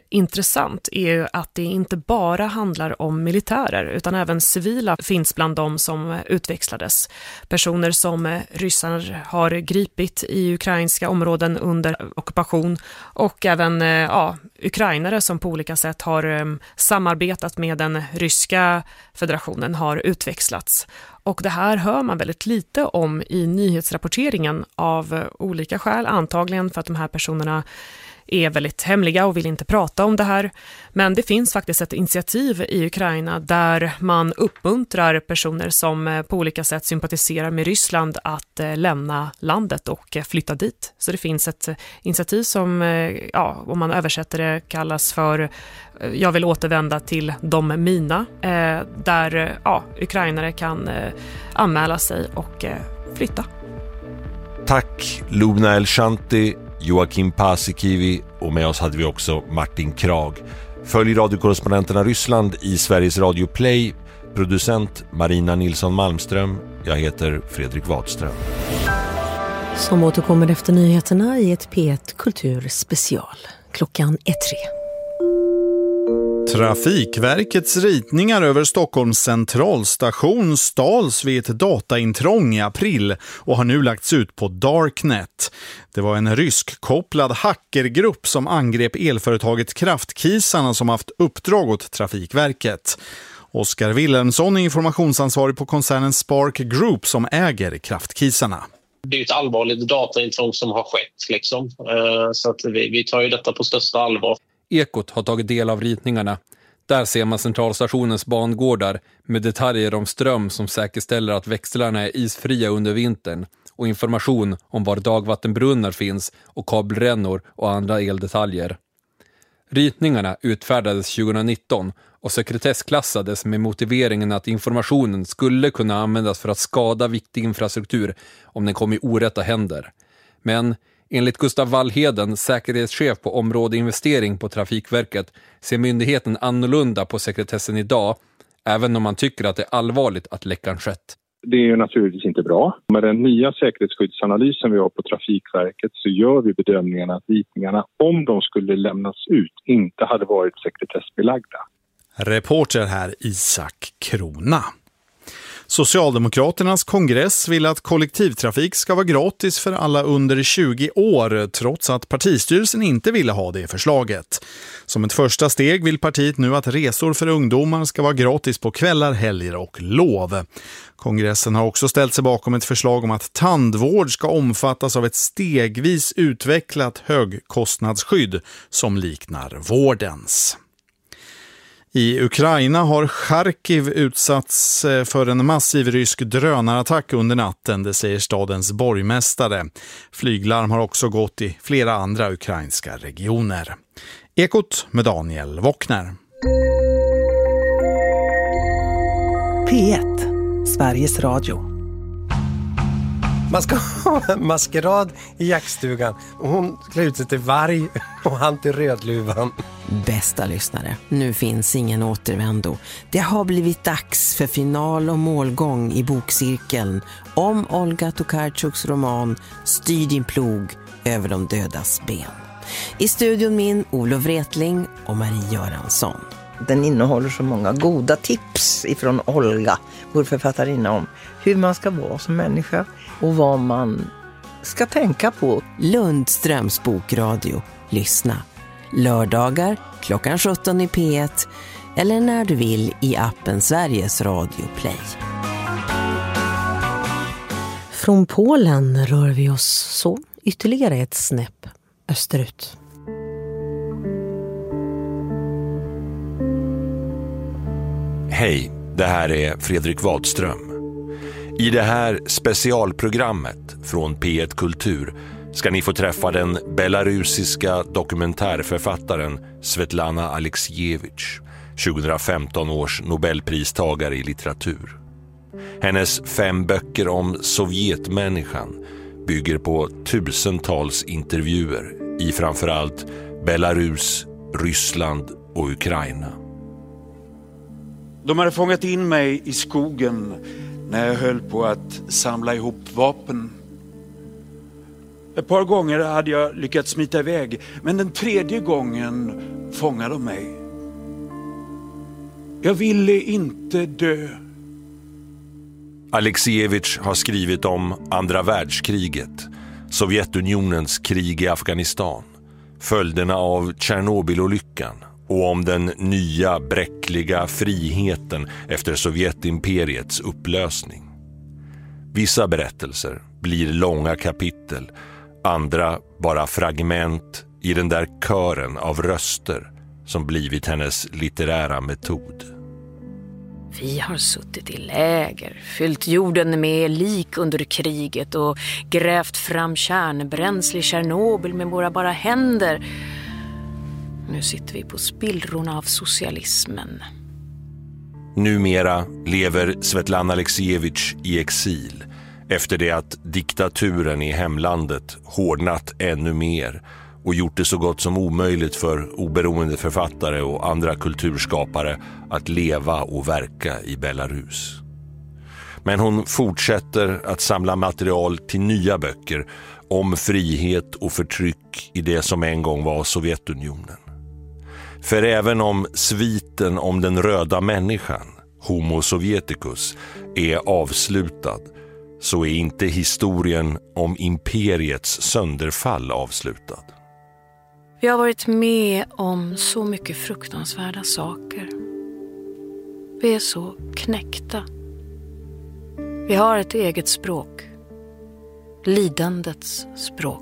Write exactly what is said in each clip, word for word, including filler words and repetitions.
intressant är ju att det inte bara handlar om militärer utan även civila finns bland dem som utväxlades. Personer som ryssar har gripit i ukrainska områden under ockupation och även ja, ukrainare som på olika sätt har samarbetat med den ryska federationen har utväxlats. Och det här hör man väldigt lite om i nyhetsrapporteringen av olika skäl, antagligen för att de här personerna är väldigt hemliga och vill inte prata om det här. Men det finns faktiskt ett initiativ i Ukraina där man uppmuntrar personer som på olika sätt sympatiserar med Ryssland att lämna landet och flytta dit. Så det finns ett initiativ som, ja, om man översätter det, kallas för Jag vill återvända till de mina, där ja, ukrainare kan anmäla sig och flytta. Tack Lubna Elshanti, Joakim Paasikivi och med oss hade vi också Martin Krag. Följ radiokorrespondenterna Ryssland i Sveriges Radio Play. Producent Marina Nilsson Malmström. Jag heter Fredrik Wadström. Som återkommer efter nyheterna i ett P ett Kulturspecial. Klockan är tre. Trafikverkets ritningar över Stockholms centralstation stals vid ett dataintrång i april och har nu lagts ut på Darknet. Det var en ryskkopplad hackergrupp som angrep elföretaget Kraftkisarna som haft uppdrag åt Trafikverket. Oskar Wilhelmsson är informationsansvarig på koncernen Spark Group som äger Kraftkisarna. Det är ett allvarligt dataintrång som har skett liksom. Så att vi, vi tar ju detta på största allvar. Ekot har tagit del av ritningarna. Där ser man centralstationens bangårdar med detaljer om ström som säkerställer att växlarna är isfria under vintern och information om var dagvattenbrunnar finns och kabelrännor och andra eldetaljer. Ritningarna utfärdades tjugonitton och sekretessklassades med motiveringen att informationen skulle kunna användas för att skada viktig infrastruktur om den kom i orätta händer. Men enligt Gustav Wallheden, säkerhetschef på område investering på Trafikverket, ser myndigheten annorlunda på sekretessen idag, även om man tycker att det är allvarligt att läckan skett. Det är ju naturligtvis inte bra. Med den nya säkerhetsskyddsanalysen vi har på Trafikverket så gör vi bedömningen att ritningarna, om de skulle lämnas ut, inte hade varit sekretessbelagda. Reporter här Isak Krona. Socialdemokraternas kongress vill att kollektivtrafik ska vara gratis för alla under tjugo år, trots att partistyrelsen inte ville ha det förslaget. Som ett första steg vill partiet nu att resor för ungdomar ska vara gratis på kvällar, helger och lov. Kongressen har också ställt sig bakom ett förslag om att tandvård ska omfattas av ett stegvis utvecklat högkostnadsskydd som liknar vårdens. I Ukraina har Charkiv utsatts för en massiv rysk drönarattack under natten, det säger stadens borgmästare. Flyglarm har också gått i flera andra ukrainska regioner. Ekot med Daniel Wockner. P ett, Sveriges Radio. Man ska ha en maskerad i jaktstugan och hon klär ut sig till varg och han till rödluvan. Bästa lyssnare, nu finns ingen återvändo. Det har blivit dags för final och målgång i bokcirkeln om Olga Tokarczuks roman Styr din plog över de dödas ben. I studion min Olof Wretling och Marie Göransson. Den innehåller så många goda tips ifrån Olga, vår författarinna, om hur man ska vara som människa och vad man ska tänka på. Lundströms bokradio. Lyssna. Lördagar klockan sjutton i P ett eller när du vill i appen Sveriges Radio Play. Från Polen rör vi oss så ytterligare ett snäpp österut. Hej, det här är Fredrik Wadström. I det här specialprogrammet från P ett Kultur ska ni få träffa den belarusiska dokumentärförfattaren Svetlana Aleksijevich, tjugohundrafemton års Nobelpristagare i litteratur. Hennes fem böcker om Sovjetmänniskan bygger på tusentals intervjuer i framförallt Belarus, Ryssland och Ukraina. De hade fångat in mig i skogen när jag höll på att samla ihop vapen. Ett par gånger hade jag lyckats smita iväg, men den tredje gången fångade de mig. Jag ville inte dö. Aleksijevitj har skrivit om andra världskriget, Sovjetunionens krig i Afghanistan, följderna av Tjernobylolyckan och om den nya bräckliga friheten efter Sovjetimperiets upplösning. Vissa berättelser blir långa kapitel, andra bara fragment i den där kören av röster som blivit hennes litterära metod. Vi har suttit i läger, fyllt jorden med lik under kriget och grävt fram kärnbränsle i Tjernobyl med våra bara händer. Nu sitter vi på spillrorna av socialismen. Numera lever Svetlana Aleksijevitj i exil efter det att diktaturen i hemlandet hårdnat ännu mer och gjort det så gott som omöjligt för oberoende författare och andra kulturskapare att leva och verka i Belarus. Men hon fortsätter att samla material till nya böcker om frihet och förtryck i det som en gång var Sovjetunionen. För även om sviten om den röda människan, Homo Sovieticus, är avslutad, så är inte historien om imperiets sönderfall avslutad. Vi har varit med om så mycket fruktansvärda saker. Vi är så knäckta. Vi har ett eget språk. Lidandets språk.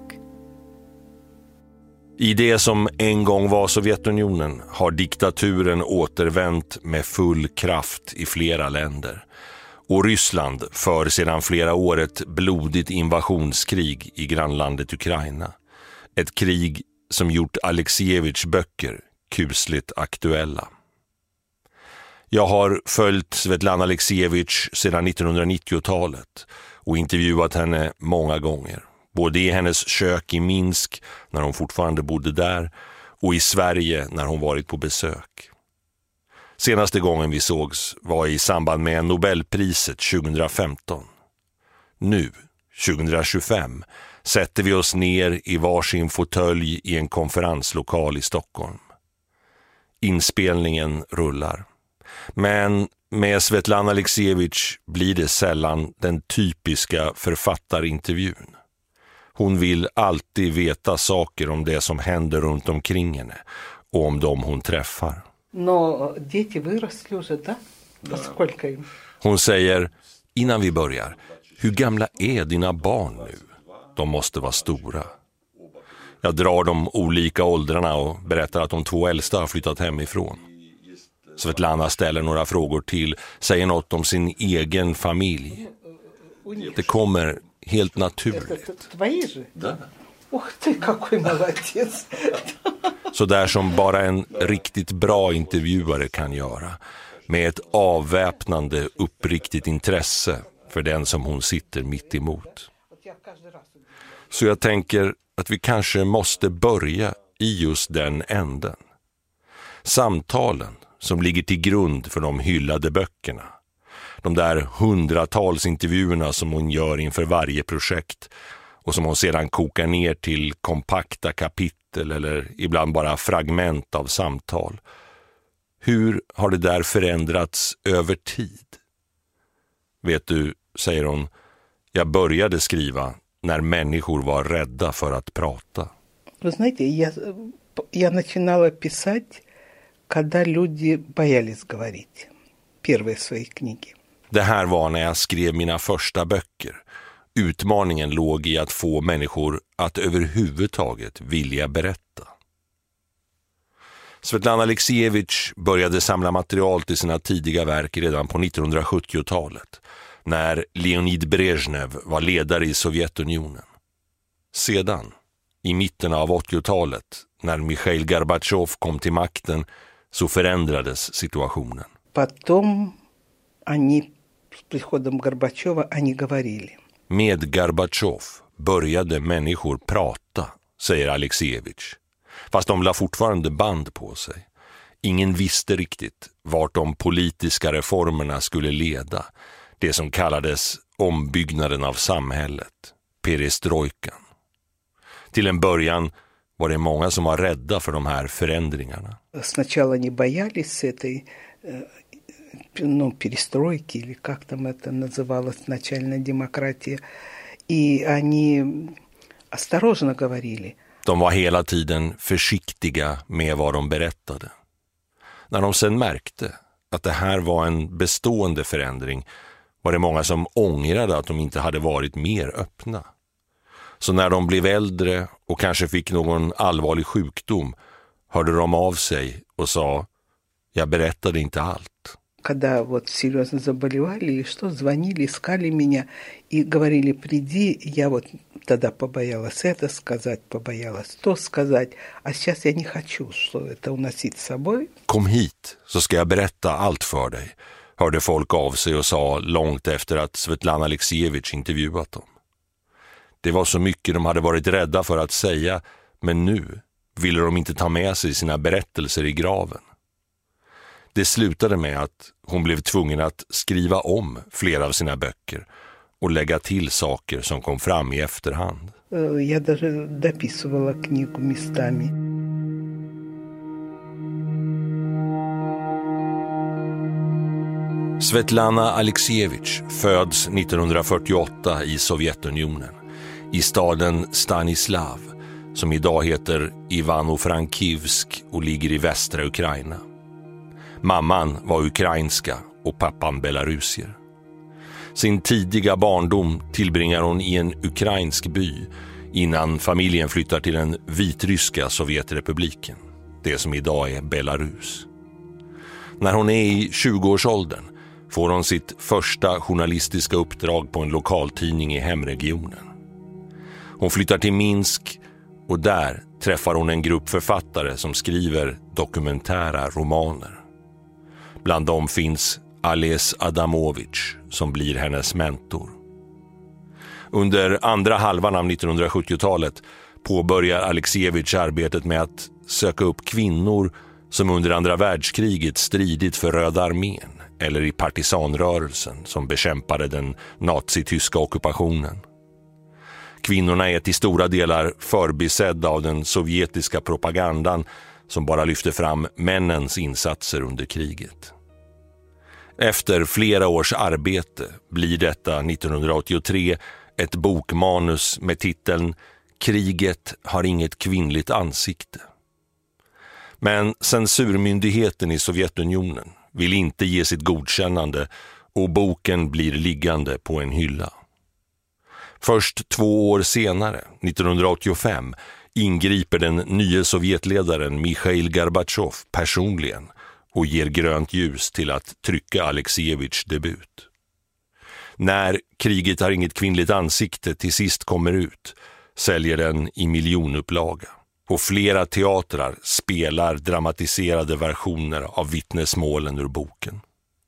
I det som en gång var Sovjetunionen har diktaturen återvänt med full kraft i flera länder. Och Ryssland för sedan flera år ett blodigt invasionskrig i grannlandet Ukraina. Ett krig som gjort Aleksijevitjs böcker kusligt aktuella. Jag har följt Svetlana Aleksijevitj sedan nittonhundranittiotalet och intervjuat henne många gånger. Både i hennes kök i Minsk när hon fortfarande bodde där och i Sverige när hon varit på besök. Senaste gången vi sågs var i samband med Nobelpriset tjugohundrafemton. Nu, tjugohundratjugofem, sätter vi oss ner i varsin fåtölj i en konferenslokal i Stockholm. Inspelningen rullar. Men med Svetlana Aleksijevitj blir det sällan den typiska författarintervjun. Hon vill alltid veta saker om det som händer runt omkring henne och om dem hon träffar. Hon säger, innan vi börjar, hur gamla är dina barn nu? De måste vara stora. Jag drar de olika åldrarna och berättar att de två äldsta har flyttat hemifrån. Svetlana ställer några frågor till, säger något om sin egen familj. Det kommer helt naturligt. Så där som bara en riktigt bra intervjuare kan göra. Med ett avväpnande, uppriktigt intresse för den som hon sitter mitt emot. Så jag tänker att vi kanske måste börja i just den änden. Samtalen som ligger till grund för de hyllade böckerna. De där hundratals intervjuerna som hon gör inför varje projekt och som hon sedan kokar ner till kompakta kapitel eller ibland bara fragment av samtal. Hur har det där förändrats över tid? Vet du, säger hon, jag började skriva när människor var rädda för att prata. Вы знаете, я, я начинала писать, когда люди боялись говорить. Первые свои книги. Det här var när jag skrev mina första böcker. Utmaningen låg i att få människor att överhuvudtaget vilja berätta. Svetlana Aleksijevitj började samla material till sina tidiga verk redan på nittonhundrasjuttiotalet, när Leonid Brezhnev var ledare i Sovjetunionen. Sedan, i mitten av åttiotalet, när Mikhail Gorbatjov kom till makten, så förändrades situationen. Потом они с приходом Горбачева они говорили. Med Gorbatjov började människor prata, säger Aleksijevitj. Fast de la fortfarande band på sig. Ingen visste riktigt vart de politiska reformerna skulle leda. Det som kallades ombyggnaden av samhället, perestrojkan. Till en början var det många som var rädda för de här förändringarna. Сначала не боялись этой ну, перестройки, или как там это называлось, начальная демократия. И они осторожно говорили. De var hela tiden försiktiga med vad de berättade. När de sen märkte att det här var en bestående förändring var det många som ångrade att de inte hade varit mer öppna. Så när de blev äldre och kanske fick någon allvarlig sjukdom hörde de av sig och sa: jag berättade inte allt. Когда вот серьезно заболевали или что, звонили, искали меня и говорили: приди, я вот тогда побоялась это сказать, побоялась то сказать, а сейчас я не хочу, что это уносить с собой. Kom hit så ska jag berätta allt för dig, hörde folk av sig och sa långt efter att Svetlana Aleksijevitj intervjuat dem. Det var så mycket de hade varit rädda för att säga, men nu ville de inte ta med sig sina berättelser i graven. Det slutade med att hon blev tvungen att skriva om flera av sina böcker och lägga till saker som kom fram i efterhand. Я даже дописывала книгу местами. Svetlana Aleksijevitj föds nittonhundrafyrtioåtta i Sovjetunionen, i staden Stanislav, som idag heter Ivano-Frankivsk och ligger i västra Ukraina. Mamman var ukrainska och pappan belarusier. Sin tidiga barndom tillbringar hon i en ukrainsk by innan familjen flyttar till den vitryska Sovjetrepubliken, det som idag är Belarus. När hon är i tjugoårsåldern får hon sitt första journalistiska uppdrag på en lokaltidning i hemregionen. Hon flyttar till Minsk och där träffar hon en grupp författare som skriver dokumentära romaner. Bland dem finns Ales Adamovich som blir hennes mentor. Under andra halvan av nittonhundrasjuttiotalet påbörjar Aleksijevitj arbetet med att söka upp kvinnor som under andra världskriget stridit för Röda armén eller i partisanrörelsen som bekämpade den nazityska ockupationen. Kvinnorna är till stora delar förbisedda av den sovjetiska propagandan som bara lyfter fram männens insatser under kriget. Efter flera års arbete blir detta nittonhundraåttiotre ett bokmanus med titeln Kriget har inget kvinnligt ansikte. Men censurmyndigheten i Sovjetunionen vill inte ge sitt godkännande och boken blir liggande på en hylla. Först två år senare, nittonhundraåttiofem, ingriper den nya Sovjetledaren Mikhail Gorbatjov personligen och ger grönt ljus till att trycka Aleksijevitjs debut. När Kriget har inget kvinnligt ansikte till sist kommer ut säljer den i miljonupplaga. Och flera teatrar spelar dramatiserade versioner av vittnesmålen ur boken.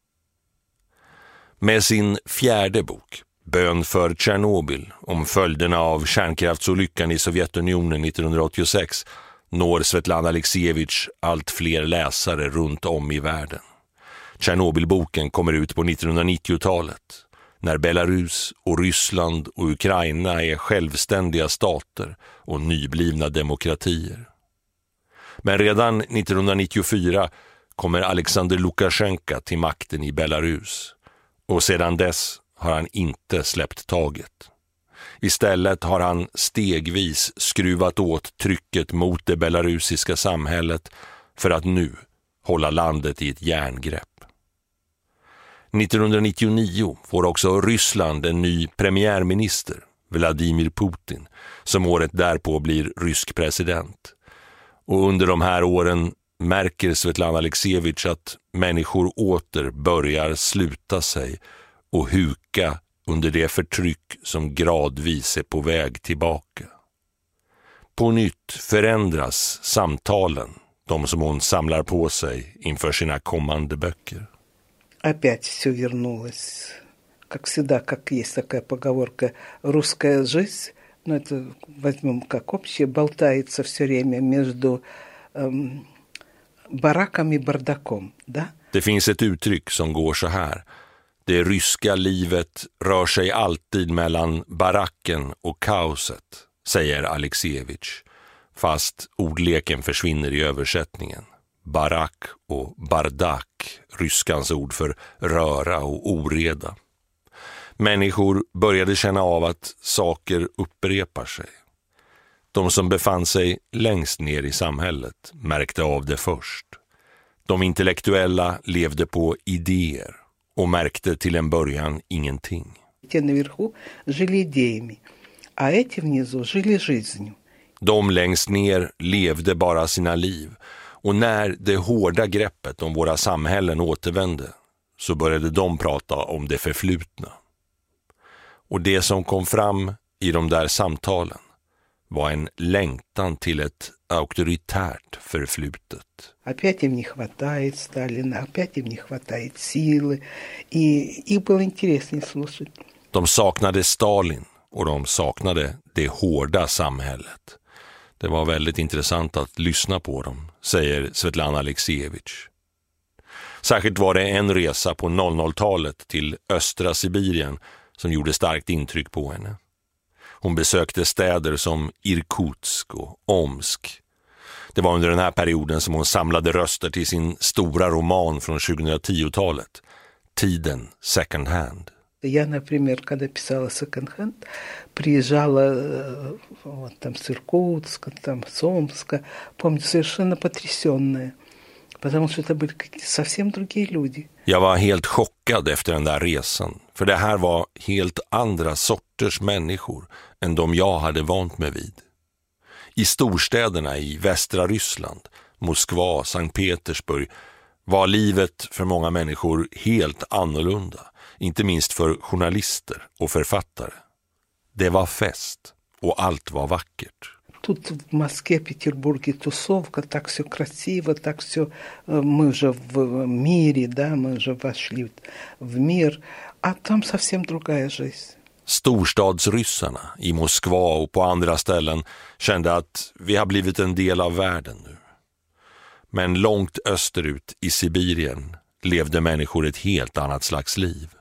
Med sin fjärde bok, Bön för Tjernobyl, om följderna av kärnkraftsolyckan i Sovjetunionen nittonhundraåttiosex, når Svetlana Aleksijevitj allt fler läsare runt om i världen. Tjernobylboken kommer ut på nittonhundranittiotalet, när Belarus och Ryssland och Ukraina är självständiga stater och nyblivna demokratier. Men redan nittonhundranittiofyra kommer Alexander Lukasjenko till makten i Belarus och sedan dess har han inte släppt taget. Istället har han stegvis skruvat åt trycket mot det belarusiska samhället för att nu hålla landet i ett järngrepp. nittonhundranittionio får också Ryssland en ny premiärminister, Vladimir Putin, som året därpå blir rysk president. Och under de här åren märker Svetlana Aleksijevitj att människor åter börjar sluta sig och huka under det förtryck som gradvis är på väg tillbaka. På nytt förändras samtalen, de som hon samlar på sig inför sina kommande böcker. Опять все вернулось. Как всегда, как есть такая поговорка, русская жизнь, ну это возьмем как общее, болтается все время между эм, бараком и бардаком, да? Det finns ett uttryck som går så här. Det ryska livet rör sig alltid mellan baracken och kaoset, säger Aleksijevitj. fast ordleken försvinner i översättningen. Barak och bardak, ryskans ord för röra och oreda. Människor började känna av att saker upprepar sig. De som befann sig längst ner i samhället märkte av det först. De intellektuella levde på idéer och märkte till en början ingenting. De längst ner levde bara sina liv, och när det hårda greppet om våra samhällen återvände så började de prata om det förflutna. Och det som kom fram i de där samtalen var en längtan till ett auktoritärt förflutet. Опять им не хватает Сталина, опять им не хватает силы, и их было интереснее слушать. De saknade Stalin och de saknade det hårda samhället. Det var väldigt intressant att lyssna på dem, säger Svetlana Aleksijevitj. Särskilt var det en resa på noll noll-talet till östra Sibirien som gjorde starkt intryck på henne. Hon besökte städer som Irkutsk och Omsk. Det var under den här perioden som hon samlade röster till sin stora roman från tjugohundratio-talet, Tiden second hand. Я, например, когда писала «Second Hand», приезжала вот, там, с Иркутска, там, с Омска, помню, совершенно потрясенная, потому что это были совсем другие люди. Jag var helt chockad efter den där resan, för det här var helt andra sorters människor än de jag hade vant mig vid. I storstäderna i västra Ryssland, Moskva, Sankt Petersburg, var livet för många människor helt annorlunda, inte minst för journalister och författare. Det var fest och allt var vackert. Тут в Москве, Петербурге тусовка, так все красиво, так все, мы уже в мире, да, мы уже вошли в мир, а там совсем другая жизнь. Storstadsryssarna i Moskva och på andra ställen kände att vi har blivit en del av världen nu. Men långt österut i Sibirien levde människor ett helt annat slags liv.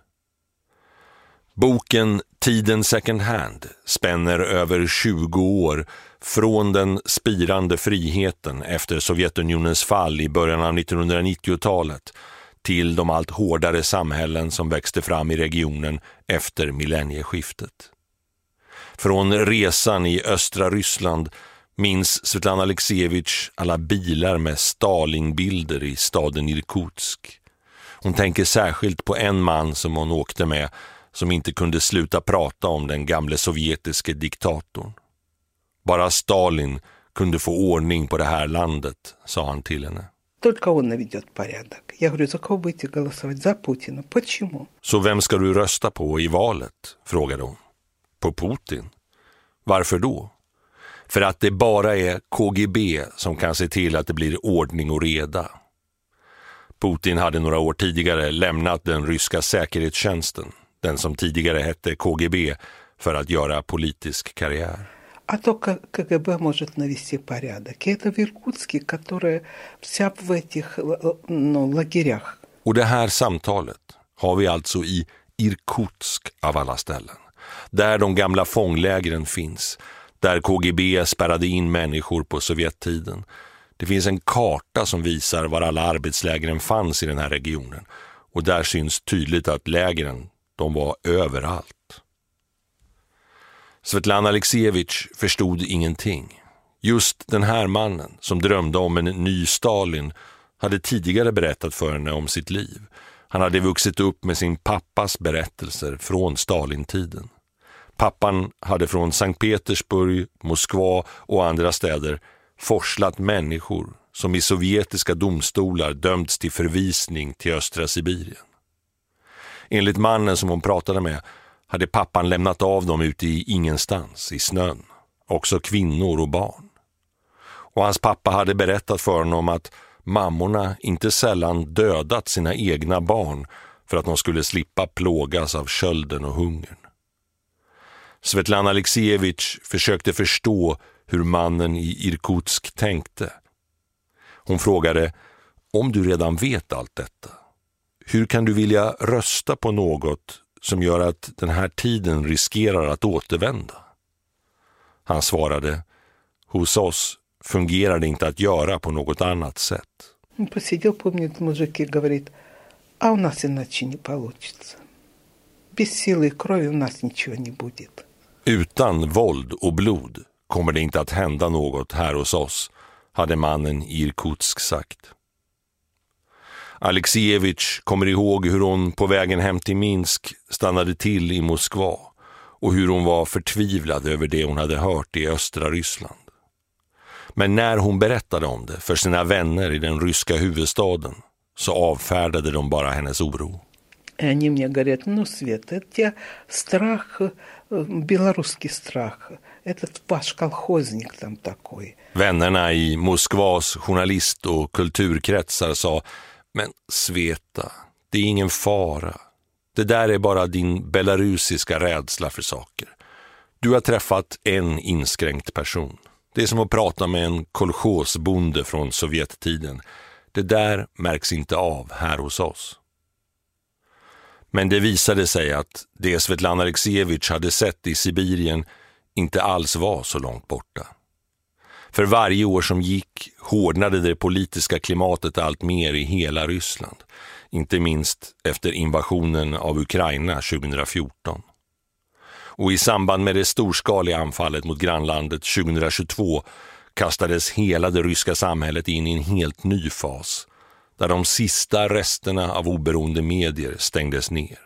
Boken Tiden second hand spänner över tjugo år från den spirande friheten efter Sovjetunionens fall i början av nittonhundranittiotalet till de allt hårdare samhällen som växte fram i regionen efter millennieskiftet. Från resan i östra Ryssland minns Svetlana Aleksijevitj alla bilar med Stalinbilder i staden Irkutsk. Hon tänker särskilt på en man som hon åkte med som inte kunde sluta prata om den gamle sovjetiske diktatorn. Bara Stalin kunde få ordning på det här landet, sa han till henne. Только он наведет порядок. Я говорю, за кого будете голосовать? За Путина. Почему? Så vem ska du rösta på i valet? Frågade hon. På Putin. Varför då? För att det bara är K G B som kan se till att det blir ordning och reda. Putin hade några år tidigare lämnat den ryska säkerhetstjänsten, den som tidigare hette K G B, för att göra politisk karriär. А то КГБ может навести порядок. И это в Иркутске, которая вся в этих ну, лагерях. Och det här samtalet har vi alltså i Irkutsk av alla ställen. Där de gamla fånglägren finns. Där K G B spärrade in människor på Sovjettiden. Det finns en karta som visar var alla arbetslägren fanns i den här regionen. Och där syns tydligt att lägren, de var överallt. Svetlana Aleksijevitj förstod ingenting. Just den här mannen som drömde om en ny Stalin hade tidigare berättat för henne om sitt liv. Han hade vuxit upp med sin pappas berättelser från Stalintiden. Pappan hade från Sankt Petersburg, Moskva och andra städer forslat människor som i sovjetiska domstolar dömts till förvisning till östra Sibirien. Enligt mannen som hon pratade med hade pappan lämnat av dem ute i ingenstans, i snön. Också kvinnor och barn. Och hans pappa hade berättat för honom att mammorna inte sällan dödat sina egna barn för att de skulle slippa plågas av kölden och hungern. Svetlana Aleksijevitj försökte förstå hur mannen i Irkutsk tänkte. Hon frågade, om du redan vet allt detta, hur kan du vilja rösta på något som gör att den här tiden riskerar att återvända? Han svarade, hos oss fungerar det inte att göra på något annat sätt. Посидел, помнит, мужик и говорит, а у нас иначе не получится. Без силы и крови у нас ничего не будет. Utan våld och blod kommer det inte att hända något här hos oss, hade mannen i Irkutsk sagt. Alexievich kommer ihåg hur hon på vägen hem till Minsk stannade till i Moskva och hur hon var förtvivlad över det hon hade hört i östra Ryssland. Men när hon berättade om det för sina vänner i den ryska huvudstaden så avfärdade de bara hennes oro. Они мне говорят, ну, Свет, это тебя страх, белорусский страх. Этот ваш колхозник там такой. Vännerna i Moskvas journalist- och kulturkretsar sa, men Sveta, det är ingen fara. Det där är bara din belarusiska rädsla för saker. Du har träffat en inskränkt person. Det är som att prata med en kolchosbonde från Sovjettiden. Det där märks inte av här hos oss. Men det visade sig att det Svetlana Alexievich hade sett i Sibirien inte alls var så långt borta. För varje år som gick hårdnade det politiska klimatet allt mer i hela Ryssland. Inte minst efter invasionen av Ukraina tjugohundrafjorton. Och i samband med det storskaliga anfallet mot grannlandet tjugohundratjugotvå kastades hela det ryska samhället in i en helt ny fas, där de sista resterna av oberoende medier stängdes ner.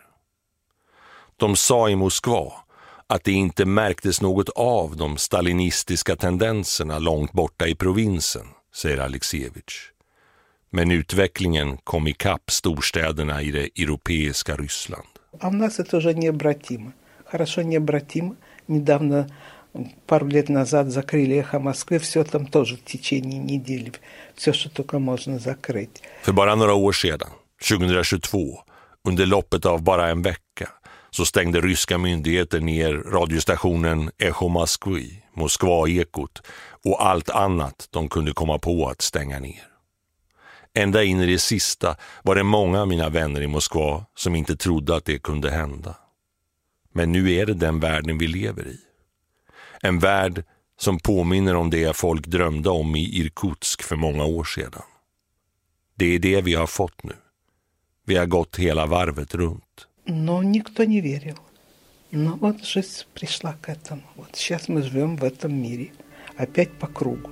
De sa i Moskva att det inte märktes något av de stalinistiska tendenserna långt borta i provinsen, säger Alexievich. Men utvecklingen kom i kapp storstäderna i det europeiska Ryssland. А у нас это уже необратимо. Хорошо необратимо. Недавно, пару лет назад, закрыли «Эхо Москвы». Все там тоже в течение недели. Все, что только можно закрыть. För bara några år sedan, tjugohundratjugotvå, under loppet av bara en vecka, så stängde ryska myndigheter ner radiostationen «Эхо Москвы», Moskva-ekot, och allt annat de kunde komma på att stänga ner. Ända in i det sista var det många av mina vänner i Moskva som inte trodde att det kunde hända. Men nu är det den världen vi lever i. En värld som påminner om det folk drömde om i Irkutsk för många år sedan. Det är det vi har fått nu. Vi har gått hela varvet runt. Но никто не верил. Но вот жизнь пришла к этому. Вот сейчас мы живем в этом мире. Опять по кругу.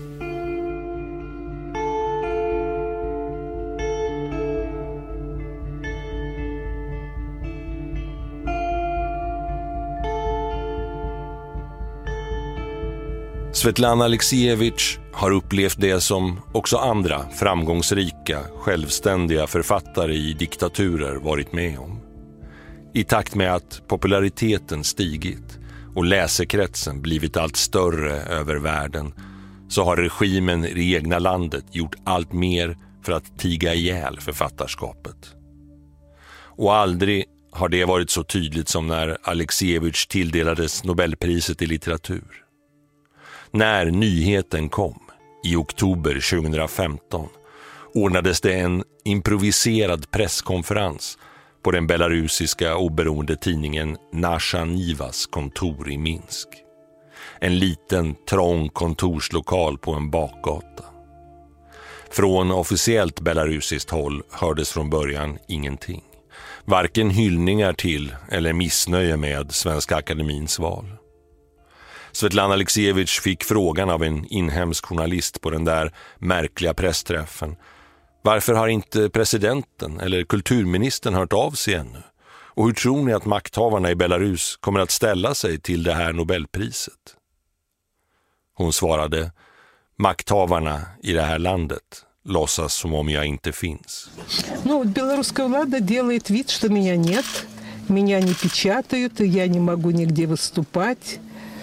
Svetlana Alexievich har upplevt det som också andra framgångsrika, självständiga författare i diktaturer varit med om. I takt med att populariteten stigit och läsekretsen blivit allt större över världen så har regimen i det egna landet gjort allt mer för att tiga ihjäl författarskapet. Och aldrig har det varit så tydligt som när Alexievich tilldelades Nobelpriset i litteratur. När nyheten kom i oktober tjugohundrafemton ordnades det en improviserad presskonferens på den belarusiska oberoende tidningen Nasha Nivas kontor i Minsk. En liten, trång kontorslokal på en bakgata. Från officiellt belarusiskt håll hördes från början ingenting. Varken hyllningar till eller missnöje med Svenska Akademins val. Svetlana Alexievich fick frågan av en inhemsk journalist på den där märkliga pressträffen. Varför har inte presidenten eller kulturministern hört av sig ännu? Och hur tror ni att makthavarna i Belarus kommer att ställa sig till det här Nobelpriset? Hon svarade, makthavarna i det här landet låtsas som om jag inte finns. Ну, белорусская влада делает вид, что меня нет. Меня не печатают, и я не могу нигде выступать.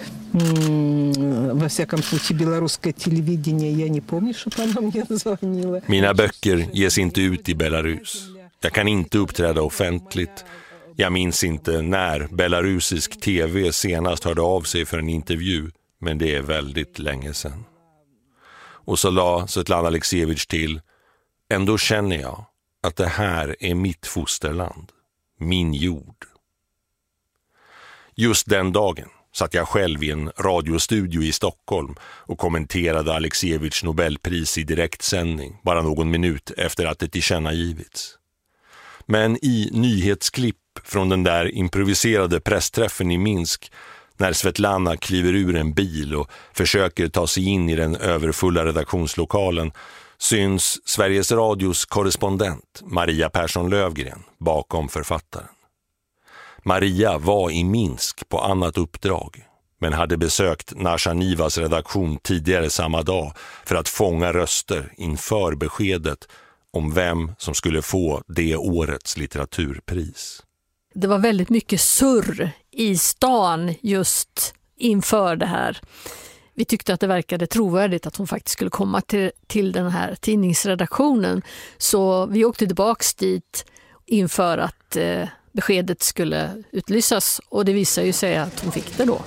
Во всяком случае, белорусское телевидение, я не помню, что она мне звонила. Mina böcker ges inte ut i Belarus. Jag kan inte uppträda offentligt. Jag minns inte när belarusisk tv senast hörde av sig för en intervju, men det är väldigt länge sedan. Och så la Svetlana Alexievich till, ändå känner jag att det här är mitt fosterland, min jord. Just den dagen, satt jag själv i en radiostudio i Stockholm och kommenterade Alexievich Nobelpris i direktsändning bara någon minut efter att det tillkännagivits. Men i nyhetsklipp från den där improviserade pressträffen i Minsk, när Svetlana kliver ur en bil och försöker ta sig in i den överfulla redaktionslokalen, syns Sveriges Radios korrespondent Maria Persson Lövgren bakom författaren. Maria var i Minsk på annat uppdrag, men hade besökt Nasha Nivas redaktion tidigare samma dag för att fånga röster inför beskedet om vem som skulle få det årets litteraturpris. Det var väldigt mycket surr i stan just inför det här. Vi tyckte att det verkade trovärdigt att hon faktiskt skulle komma till, till den här tidningsredaktionen. Så vi åkte tillbaks dit inför att eh, beskedet skulle utlysas. Och det visade ju sig att hon fick det då.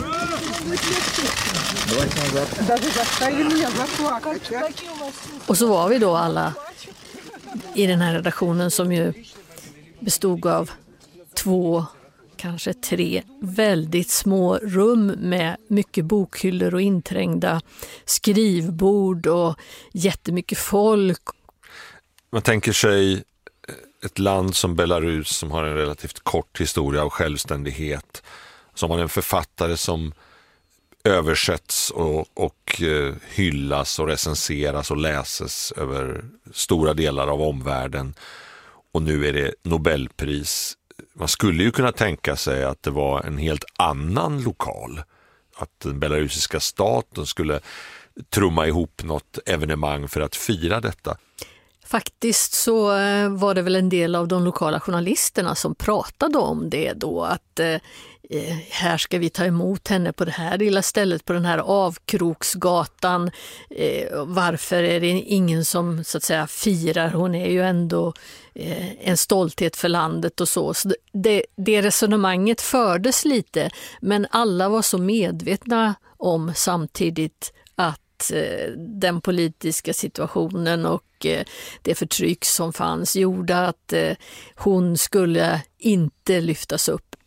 Och så var vi då alla i den här redaktionen som ju bestod av två, kanske tre väldigt små rum med mycket bokhyllor och inträngda skrivbord och jättemycket folk. Man tänker sig ett land som Belarus som har en relativt kort historia av självständighet, som har en författare som översätts och, och hyllas och recenseras och läses över stora delar av omvärlden. Och nu är det Nobelpris. Man skulle ju kunna tänka sig att det var en helt annan lokal. Att den belarusiska staten skulle trumma ihop något evenemang för att fira detta. Faktiskt så var det väl en del av de lokala journalisterna som pratade om det då, att eh, här ska vi ta emot henne på det här lilla stället, på den här avkroksgatan. Eh, varför är det ingen som så att säga firar? Hon är ju ändå eh, en stolthet för landet och så. Så det, det resonemanget fördes lite, men alla var så medvetna om samtidigt att den politiska situationen och det förtryck som fanns gjorde att hon skulle inte lyftas upp.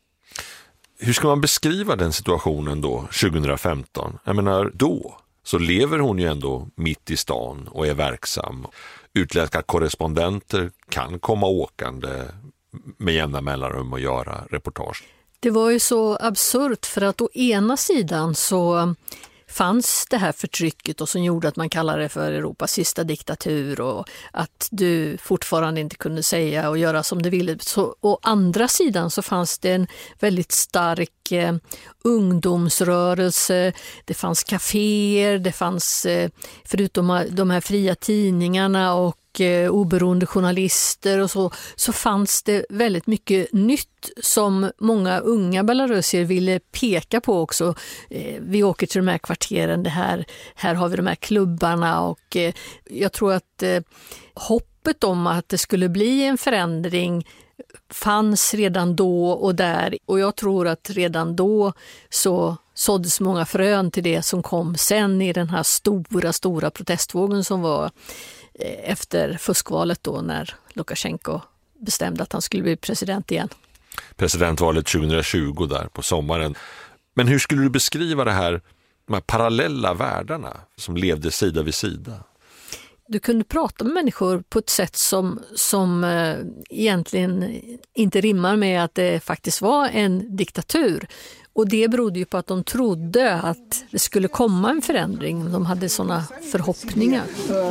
Hur ska man beskriva den situationen då, tjugohundrafemton? Jag menar, då så lever hon ju ändå mitt i stan och är verksam. Utländska korrespondenter kan komma åkande med jämna mellanrum och göra reportage. Det var ju så absurt, för att å ena sidan så fanns det här förtrycket och som gjorde att man kallade det för Europas sista diktatur och att du fortfarande inte kunde säga och göra som du ville. Så å andra sidan så fanns det en väldigt stark eh, ungdomsrörelse, det fanns kaféer, det fanns eh, förutom de här fria tidningarna och och oberoende journalister och så, så fanns det väldigt mycket nytt som många unga belarusier ville peka på också. Vi åker till de här kvarteren, det här, här har vi de här klubbarna, och jag tror att hoppet om att det skulle bli en förändring fanns redan då och där, och jag tror att redan då så såddes många frön till det som kom sen i den här stora, stora protestvågen som var efter fuskvalet då, när Lukasjenko bestämde att han skulle bli president igen. Presidentvalet tjugohundratjugo där på sommaren. Men hur skulle du beskriva det här, de här parallella världarna som levde sida vid sida? Du kunde prata med människor på ett sätt som, som eh, egentligen inte rimmar med att det faktiskt var en diktatur. Och det berodde ju på att de trodde att det skulle komma en förändring. De hade sådana förhoppningar.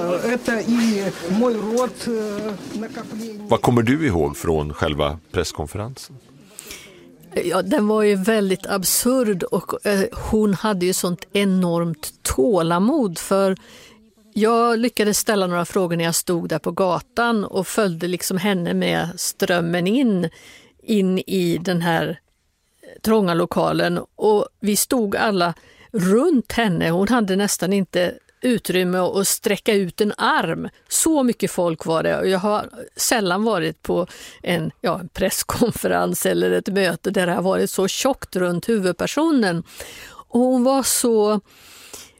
Vad kommer du ihåg från själva presskonferensen? Ja, den var ju väldigt absurd, och eh, hon hade ju sånt enormt tålamod, för jag lyckades ställa några frågor när jag stod där på gatan och följde liksom henne med strömmen in, in i den här trånga lokalen, och vi stod alla runt henne. Hon hade nästan inte utrymme att sträcka ut en arm. Så mycket folk var det, och jag har sällan varit på en, ja, en presskonferens eller ett möte där det har varit så tjockt runt huvudpersonen. Och hon var så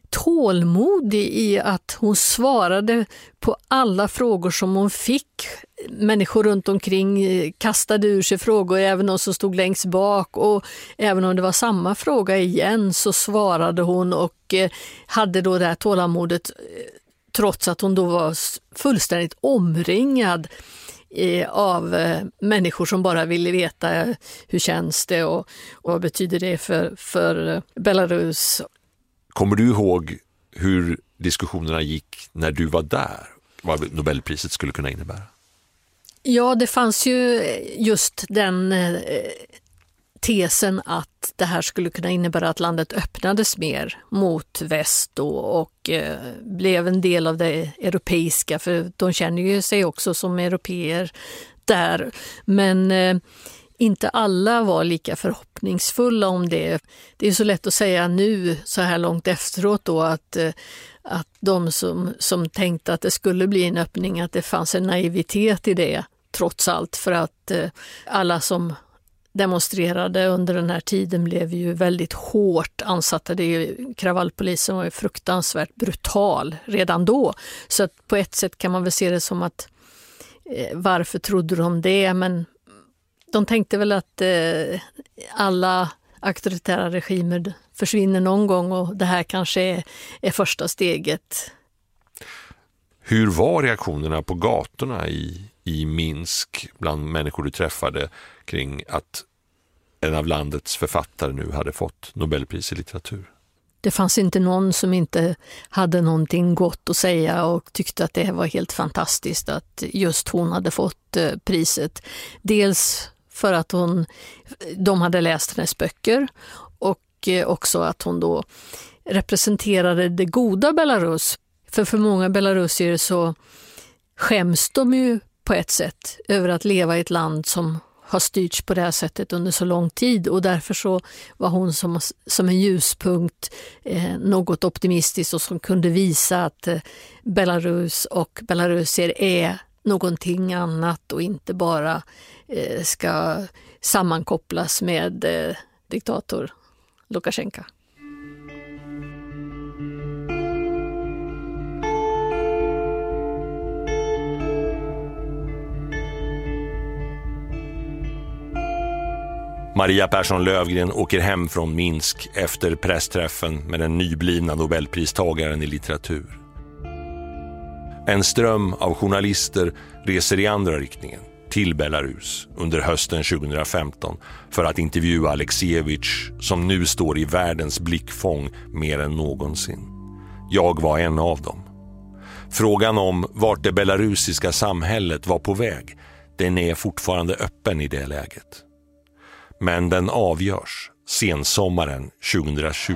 tålmodig i att hon svarade på alla frågor som hon fick människor runt omkring kastade ur sig frågor, även de som stod längst bak, och även om det var samma fråga igen så svarade hon och hade då det här tålamodet trots att hon då var fullständigt omringad av människor som bara ville veta hur känns det och, och vad betyder det för, för Belarus. Kommer du ihåg hur diskussionerna gick när du var där? Vad Nobelpriset skulle kunna innebära? Ja, det fanns ju just den eh, tesen att det här skulle kunna innebära att landet öppnades mer mot väst då, och eh, blev en del av det europeiska, för de känner ju sig också som europeer där. Men eh, inte alla var lika förhoppningsfulla om det. Det är så lätt att säga nu så här långt efteråt då att, att de som, som tänkte att det skulle bli en öppning, att det fanns en naivitet i det trots allt, för att alla som demonstrerade under den här tiden blev ju väldigt hårt ansatta. Det är ju, kravallpolisen var ju fruktansvärt brutal redan då. Så att på ett sätt kan man väl se det som att eh, varför trodde de det? Men de tänkte väl att eh, alla auktoritära regimer försvinner någon gång, och det här kanske är, är första steget. Hur var reaktionerna på gatorna i, i Minsk bland människor du träffade kring att en av landets författare nu hade fått Nobelpris i litteratur? Det fanns inte någon som inte hade någonting gott att säga och tyckte att det var helt fantastiskt att just hon hade fått eh, priset. Dels för att hon, de hade läst hennes böcker, och eh, också att hon då representerade det goda Belarus. För för många belarusier så skäms de ju på ett sätt över att leva i ett land som har styrts på det här sättet under så lång tid, och därför så var hon som, som en ljuspunkt, eh, något optimistisk, och som kunde visa att eh, Belarus och belarusier är någonting annat och inte bara eh, ska sammankopplas med eh, diktator Lukasjenko. Maria Persson Lövgren åker hem från Minsk efter pressträffen med den nyblivna Nobelpristagaren i litteratur. En ström av journalister reser i andra riktningen, till Belarus, under hösten tjugohundrafemton för att intervjua Aleksijevitj, som nu står i världens blickfång mer än någonsin. Jag var en av dem. Frågan om vart det belarusiska samhället var på väg, den är fortfarande öppen i det läget. Men den avgörs sensommaren tjugohundratjugo.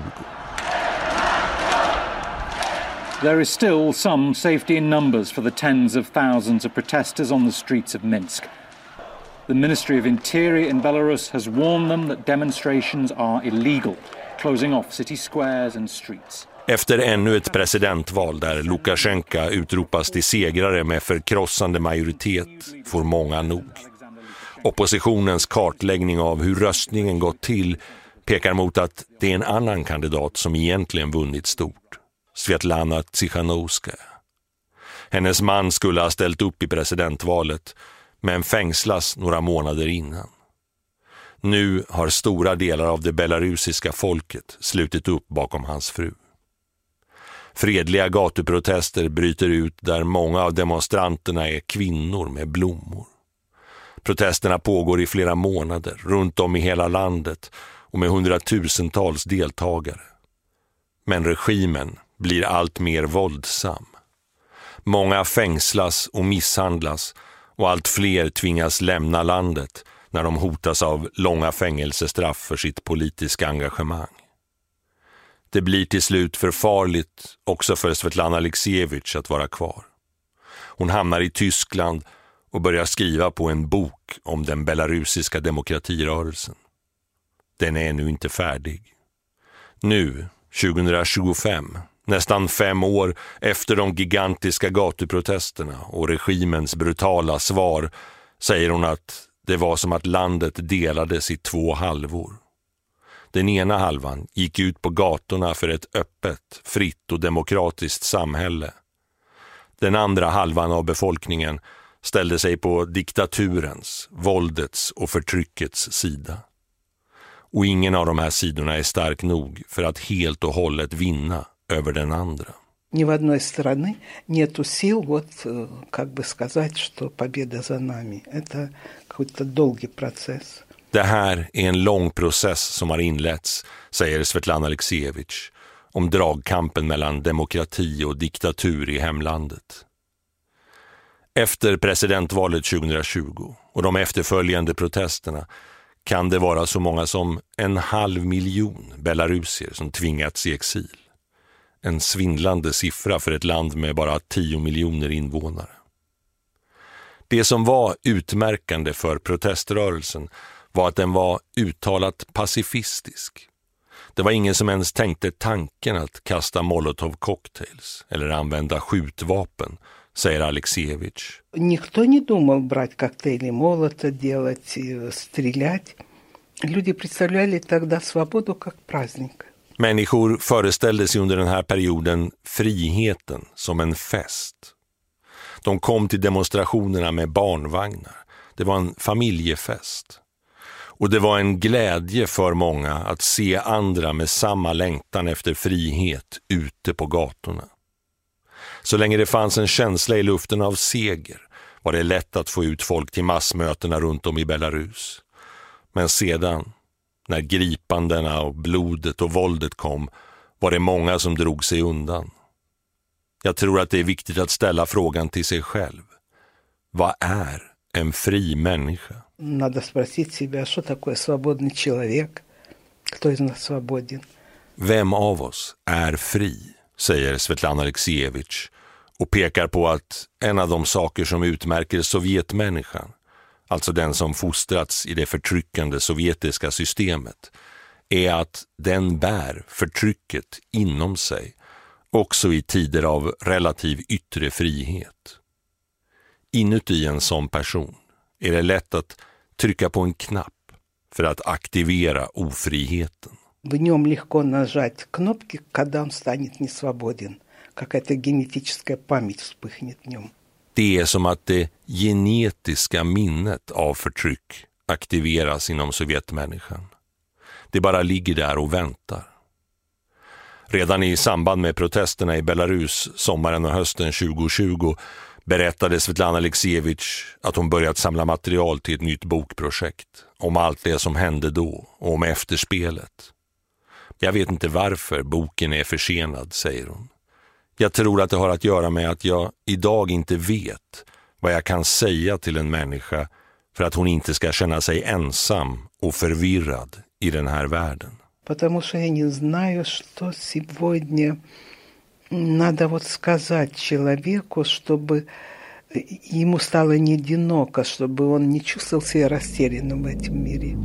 There is still some safety in numbers for the tens of thousands of protesters on the streets of Minsk. The Ministry of Interior in Belarus has warned them that demonstrations are illegal, closing off city squares and streets. Efter ännu ett presidentval där Lukasjenko utropas till segrare med förkrossande majoritet får många nog. Oppositionens kartläggning av hur röstningen gått till pekar mot att det är en annan kandidat som egentligen vunnit stort, Svetlana Tsikhanouskaya. Hennes man skulle ha ställt upp i presidentvalet, men fängslas några månader innan. Nu har stora delar av det belarusiska folket slutit upp bakom hans fru. Fredliga gatuprotester bryter ut där många av demonstranterna är kvinnor med blommor. Protesterna pågår i flera månader runt om i hela landet och med hundratusentals deltagare. Men regimen blir allt mer våldsam. Många fängslas och misshandlas, och allt fler tvingas lämna landet när de hotas av långa fängelsestraff för sitt politiska engagemang. Det blir till slut för farligt också för Svetlana Aleksijevitj att vara kvar. Hon hamnar i Tyskland och börjar skriva på en bok om den belarusiska demokratirörelsen. Den är ännu inte färdig. Nu, tjugohundratjugofem, nästan fem år efter de gigantiska gatuprotesterna och regimens brutala svar, säger hon att det var som att landet delades i två halvor. Den ena halvan gick ut på gatorna för ett öppet, fritt och demokratiskt samhälle. Den andra halvan av befolkningen ställde sig på diktaturens, våldets och förtryckets sida. Och ingen av de här sidorna är stark nog för att helt och hållet vinna över den andra. Ни в одной стороны нету сил, вот, как бы сказать, что победа за нами. Это какой-то долгий процесс. Det här är en lång process som har inletts, säger Svetlana Aleksijevitj, om dragkampen mellan demokrati och diktatur i hemlandet. Efter presidentvalet tjugohundratjugo och de efterföljande protesterna kan det vara så många som en halv miljon belarusier som tvingats i exil. En svindlande siffra för ett land med bara tio miljoner invånare. Det som var utmärkande för proteströrelsen var att den var uttalat pacifistisk. Det var ingen som ens tänkte tanken att kasta molotov-cocktails eller använda skjutvapen, säger Aleksijevitj. Никто не думал брать коктейли молота, делать, стрелять. Люди представляли тогда свободу как праздник. Människor föreställde sig under den här perioden friheten som en fest. De kom till demonstrationerna med barnvagnar. Det var en familjefest. Och det var en glädje för många att se andra med samma längtan efter frihet ute på gatorna. Så länge det fanns en känsla i luften av seger var det lätt att få ut folk till massmötena runt om i Belarus. Men sedan, när gripandena och blodet och våldet kom, var det många som drog sig undan. Jag tror att det är viktigt att ställa frågan till sig själv. Vad är en fri människa? Надо спросить себя, что такое свободный человек? Кто из нас свободен? Vem av oss är fri, säger Svetlana Aleksijevitj och pekar på att en av de saker som utmärker Sovjetmänniskan, alltså den som fostrats i det förtryckande sovjetiska systemet, är att den bär förtrycket inom sig, också i tider av relativ yttre frihet. Inuti en sån person är det lätt att trycka på en knapp för att aktivera ofriheten. В нем легко нажать кнопки, когда он станет несвободен. Какая-то генетическая память вспыхнет в нем. Det är som att det genetiska minnet av förtryck aktiveras inom Sovjetmänniskan. Det bara ligger där och väntar. Redan i samband med protesterna i Belarus sommaren och hösten tjugohundratjugo berättade Svetlana Aleksijevitj att hon börjat samla material till ett nytt bokprojekt om allt det som hände då och om efterspelet. Jag vet inte varför boken är försenad, säger hon. Jag tror att det har att göra med att jag idag inte vet vad jag kan säga till en människa för att hon inte ska känna sig ensam och förvirrad i den här världen. Потому что я не знаю, что сегодня надо вот сказать человеку, чтобы ему стало не одиноко, чтобы он не чувствовал себя растерянным в этом мире.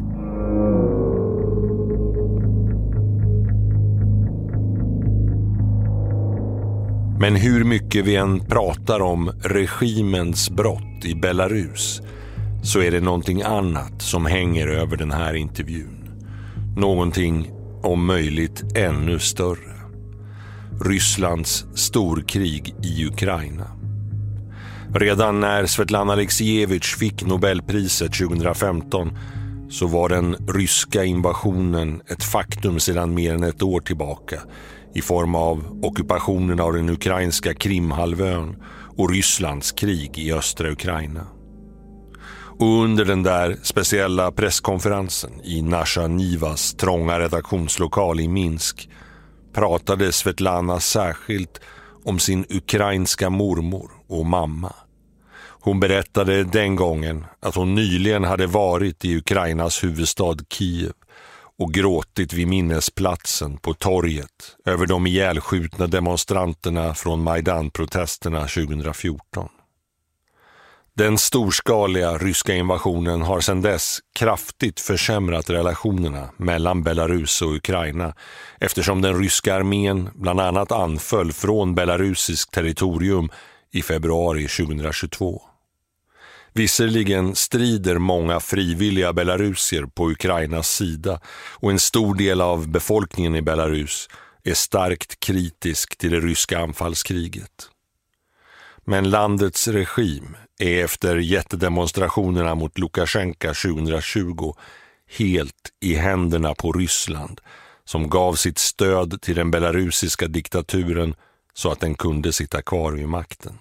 Men hur mycket vi än pratar om regimens brott i Belarus så är det någonting annat som hänger över den här intervjun. Någonting om möjligt ännu större. Rysslands storkrig i Ukraina. Redan när Svetlana Aleksijevitj fick Nobelpriset tjugohundrafemton så var den ryska invasionen ett faktum sedan mer än ett år tillbaka i form av ockupationen av den ukrainska Krimhalvön och Rysslands krig i östra Ukraina. Och under den där speciella presskonferensen i Nasha Nivas trånga redaktionslokal i Minsk pratade Svetlana särskilt om sin ukrainska mormor och mamma. Hon berättade den gången att hon nyligen hade varit i Ukrainas huvudstad Kiev och gråtit vid minnesplatsen på torget över de ihjälskjutna demonstranterna från Majdan-protesterna tjugohundrafjorton. Den storskaliga ryska invasionen har sedan dess kraftigt försämrat relationerna mellan Belarus och Ukraina eftersom den ryska armén bland annat anföll från belarusiskt territorium i februari tjugohundratjugotvå. Visserligen strider många frivilliga belarusier på Ukrainas sida och en stor del av befolkningen i Belarus är starkt kritisk till det ryska anfallskriget. Men landets regim är efter jättedemonstrationerna mot Lukasjenko tjugohundratjugo helt i händerna på Ryssland, som gav sitt stöd till den belarusiska diktaturen så att den kunde sitta kvar vid makten.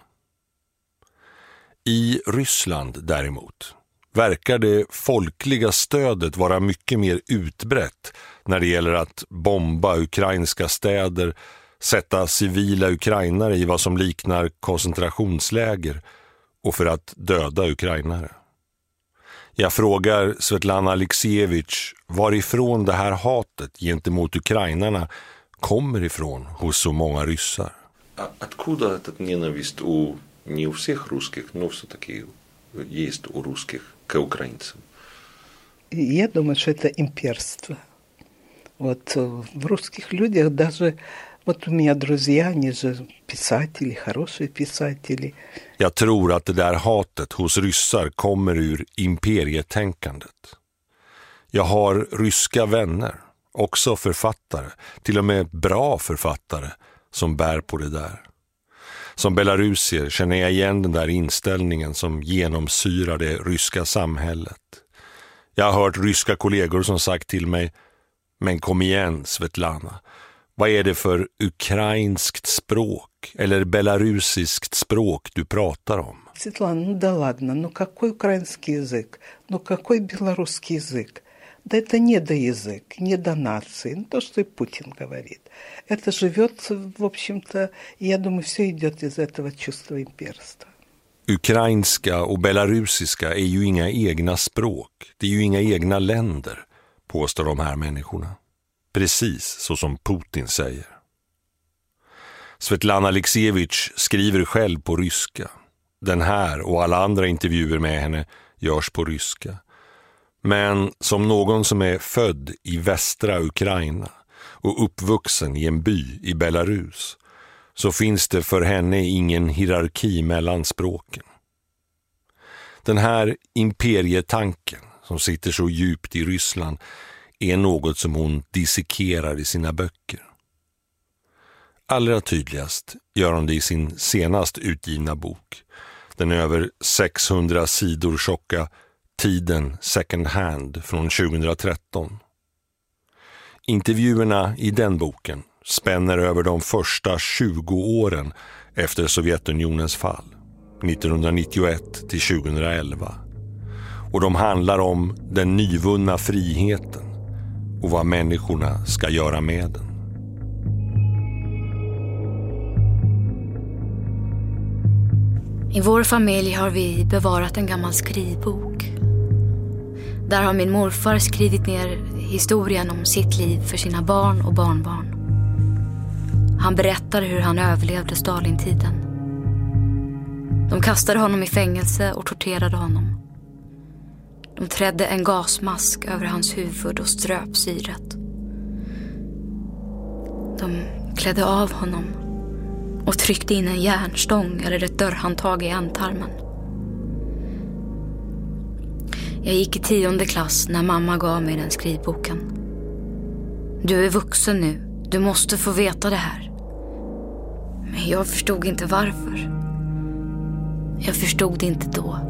I Ryssland däremot verkar det folkliga stödet vara mycket mer utbrett när det gäller att bomba ukrainska städer, sätta civila ukrainare i vad som liknar koncentrationsläger och för att döda ukrainare. Jag frågar Svetlana Alexievich varifrån det här hatet gentemot ukrainarna kommer ifrån hos så många ryssar. Откуда этот ненависть у не у всех русских, но все-таки есть у русских к украинцам? Я думаю, что это имперство. Вот в русских людях даже... Вот у меня друзья, они же писатели, хорошие писатели. Jag tror att det där hatet hos ryssar kommer ur imperietänkandet. Jag har ryska vänner, också författare, till och med bra författare som bär på det där. Som belarusier känner jag igen den där inställningen som genomsyrar det ryska samhället. Jag har hört ryska kollegor som sagt till mig, men kom igen Svetlana, vad är det för ukrainskt språk eller belarusiskt språk du pratar om? Светлана, ну да ладно, ну какой украинский язык, ну какой белорусский язык? Да это не до язык, не до нации, ну то, что и Путин говорит. Это живет, в общем-то, я думаю, все идет из этого чувства имперства. Ukrainska och belarusiska är ju inga egna språk, det är ju inga egna länder, påstår de här människorna. Precis så som Putin säger. Svetlana Alexievich skriver själv på ryska. Den här och alla andra intervjuer med henne görs på ryska. Men som någon som är född i västra Ukraina och uppvuxen i en by i Belarus så finns det för henne ingen hierarki mellan språken. Den här imperietanken som sitter så djupt i Ryssland är något som hon dissekerar i sina böcker. Allra tydligast gör hon det i sin senast utgivna bok, den över sexhundra sidor tjocka Tiden second hand från tjugohundratretton. Intervjuerna i den boken spänner över de första tjugo åren efter Sovjetunionens fall, nittonhundranittioett till tjugohundraelva. Och de handlar om den nyvunna friheten och vad människorna ska göra med den. I vår familj har vi bevarat en gammal skrivbok. Där har min morfar skrivit ner historien om sitt liv för sina barn och barnbarn. Han berättade hur han överlevde Stalintiden. De kastade honom i fängelse och torterade honom. De trädde en gasmask över hans huvud och ströp syret. De klädde av honom och tryckte in en järnstång eller ett dörrhandtag i ändtarmen. Jag gick i tionde klass när mamma gav mig den skrivboken. Du är vuxen nu, du måste få veta det här. Men jag förstod inte varför. Jag förstod det inte då.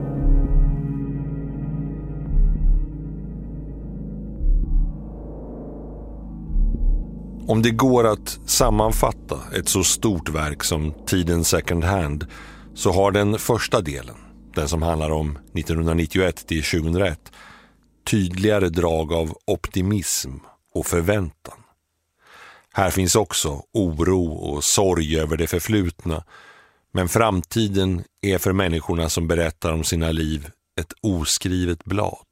Om det går att sammanfatta ett så stort verk som Tiden second hand så har den första delen, den som handlar om nittonhundranittioett till tjugohundraett, tydligare drag av optimism och förväntan. Här finns också oro och sorg över det förflutna, men framtiden är för människorna som berättar om sina liv ett oskrivet blad.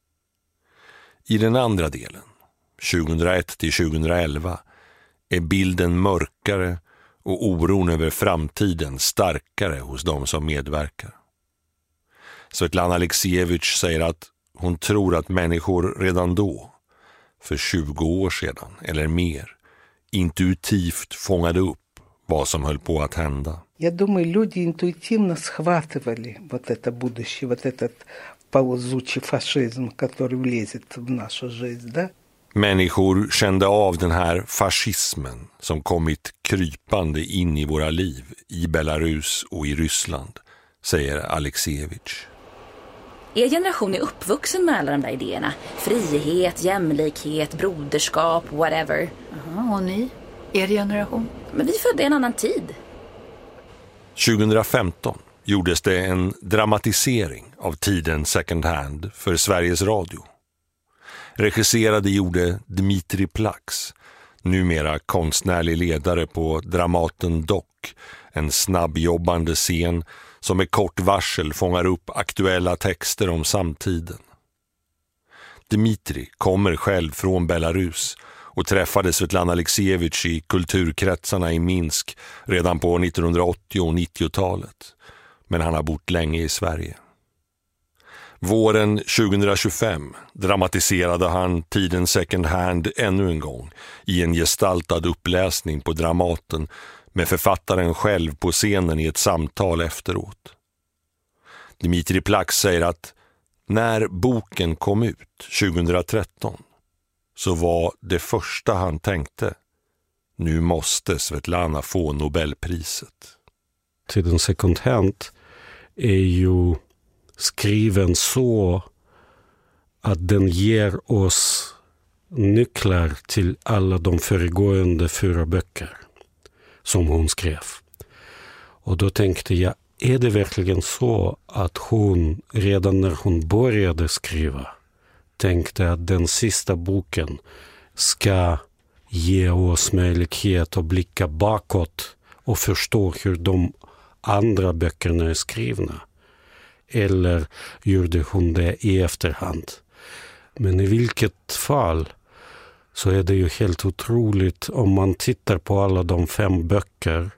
I den andra delen, tjugohundraett till tjugohundraelva, är bilden mörkare och oron över framtiden starkare hos de som medverkar. Svetlana Alexievich säger att hon tror att människor redan då, för tjugo år sedan eller mer, intuitivt fångade upp vad som höll på att hända. Я думаю, люди интуитивно схватывали вот это будущее, вот этот ползучий фашизм, который влезет в нашу жизнь, да? Människor kände av den här fascismen som kommit krypande in i våra liv i Belarus och i Ryssland, säger Aleksijevitj. Er generation är uppvuxen med alla de där idéerna. Frihet, jämlikhet, broderskap, whatever. Aha, och ni? Er generation? Men vi födde en annan tid. tjugohundrafemton gjordes det en dramatisering av tiden second hand för Sveriges Radio. Regisserade gjorde Dmitri Plaks, numera konstnärlig ledare på Dramaten Dock, en snabbjobbande scen som med kort varsel fångar upp aktuella texter om samtiden. Dmitri kommer själv från Belarus och träffade Svetlana Aleksijevitj i kulturkretsarna i Minsk redan på nittonhundraåttio- och nittiotalet. Men han har bott länge i Sverige. Våren tjugohundratjugofem dramatiserade han tiden second hand ännu en gång i en gestaltad uppläsning på Dramaten med författaren själv på scenen i ett samtal efteråt. Dmitri Plaks säger att när boken kom ut tjugohundratretton så var det första han tänkte: nu måste Svetlana få Nobelpriset. Tiden second hand är ju skriven så att den ger oss nycklar till alla de föregående fyra böcker som hon skrev. Och då tänkte jag, är det verkligen så att hon redan när hon började skriva tänkte att den sista boken ska ge oss möjlighet att blicka bakåt och förstå hur de andra böckerna är skrivna? Eller gjorde hon det i efterhand? Men i vilket fall så är det ju helt otroligt om man tittar på alla de fem böcker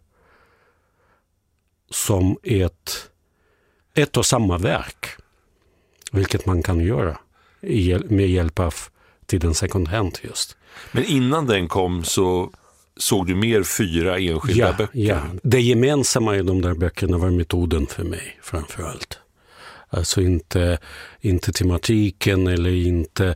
som ett, ett och samma verk, vilket man kan göra med hjälp av tiden second hand just. Men innan den kom så såg du mer fyra enskilda ja, böcker? Ja, det gemensamma i de där böckerna var metoden för mig framförallt. Alltså inte, inte tematiken eller inte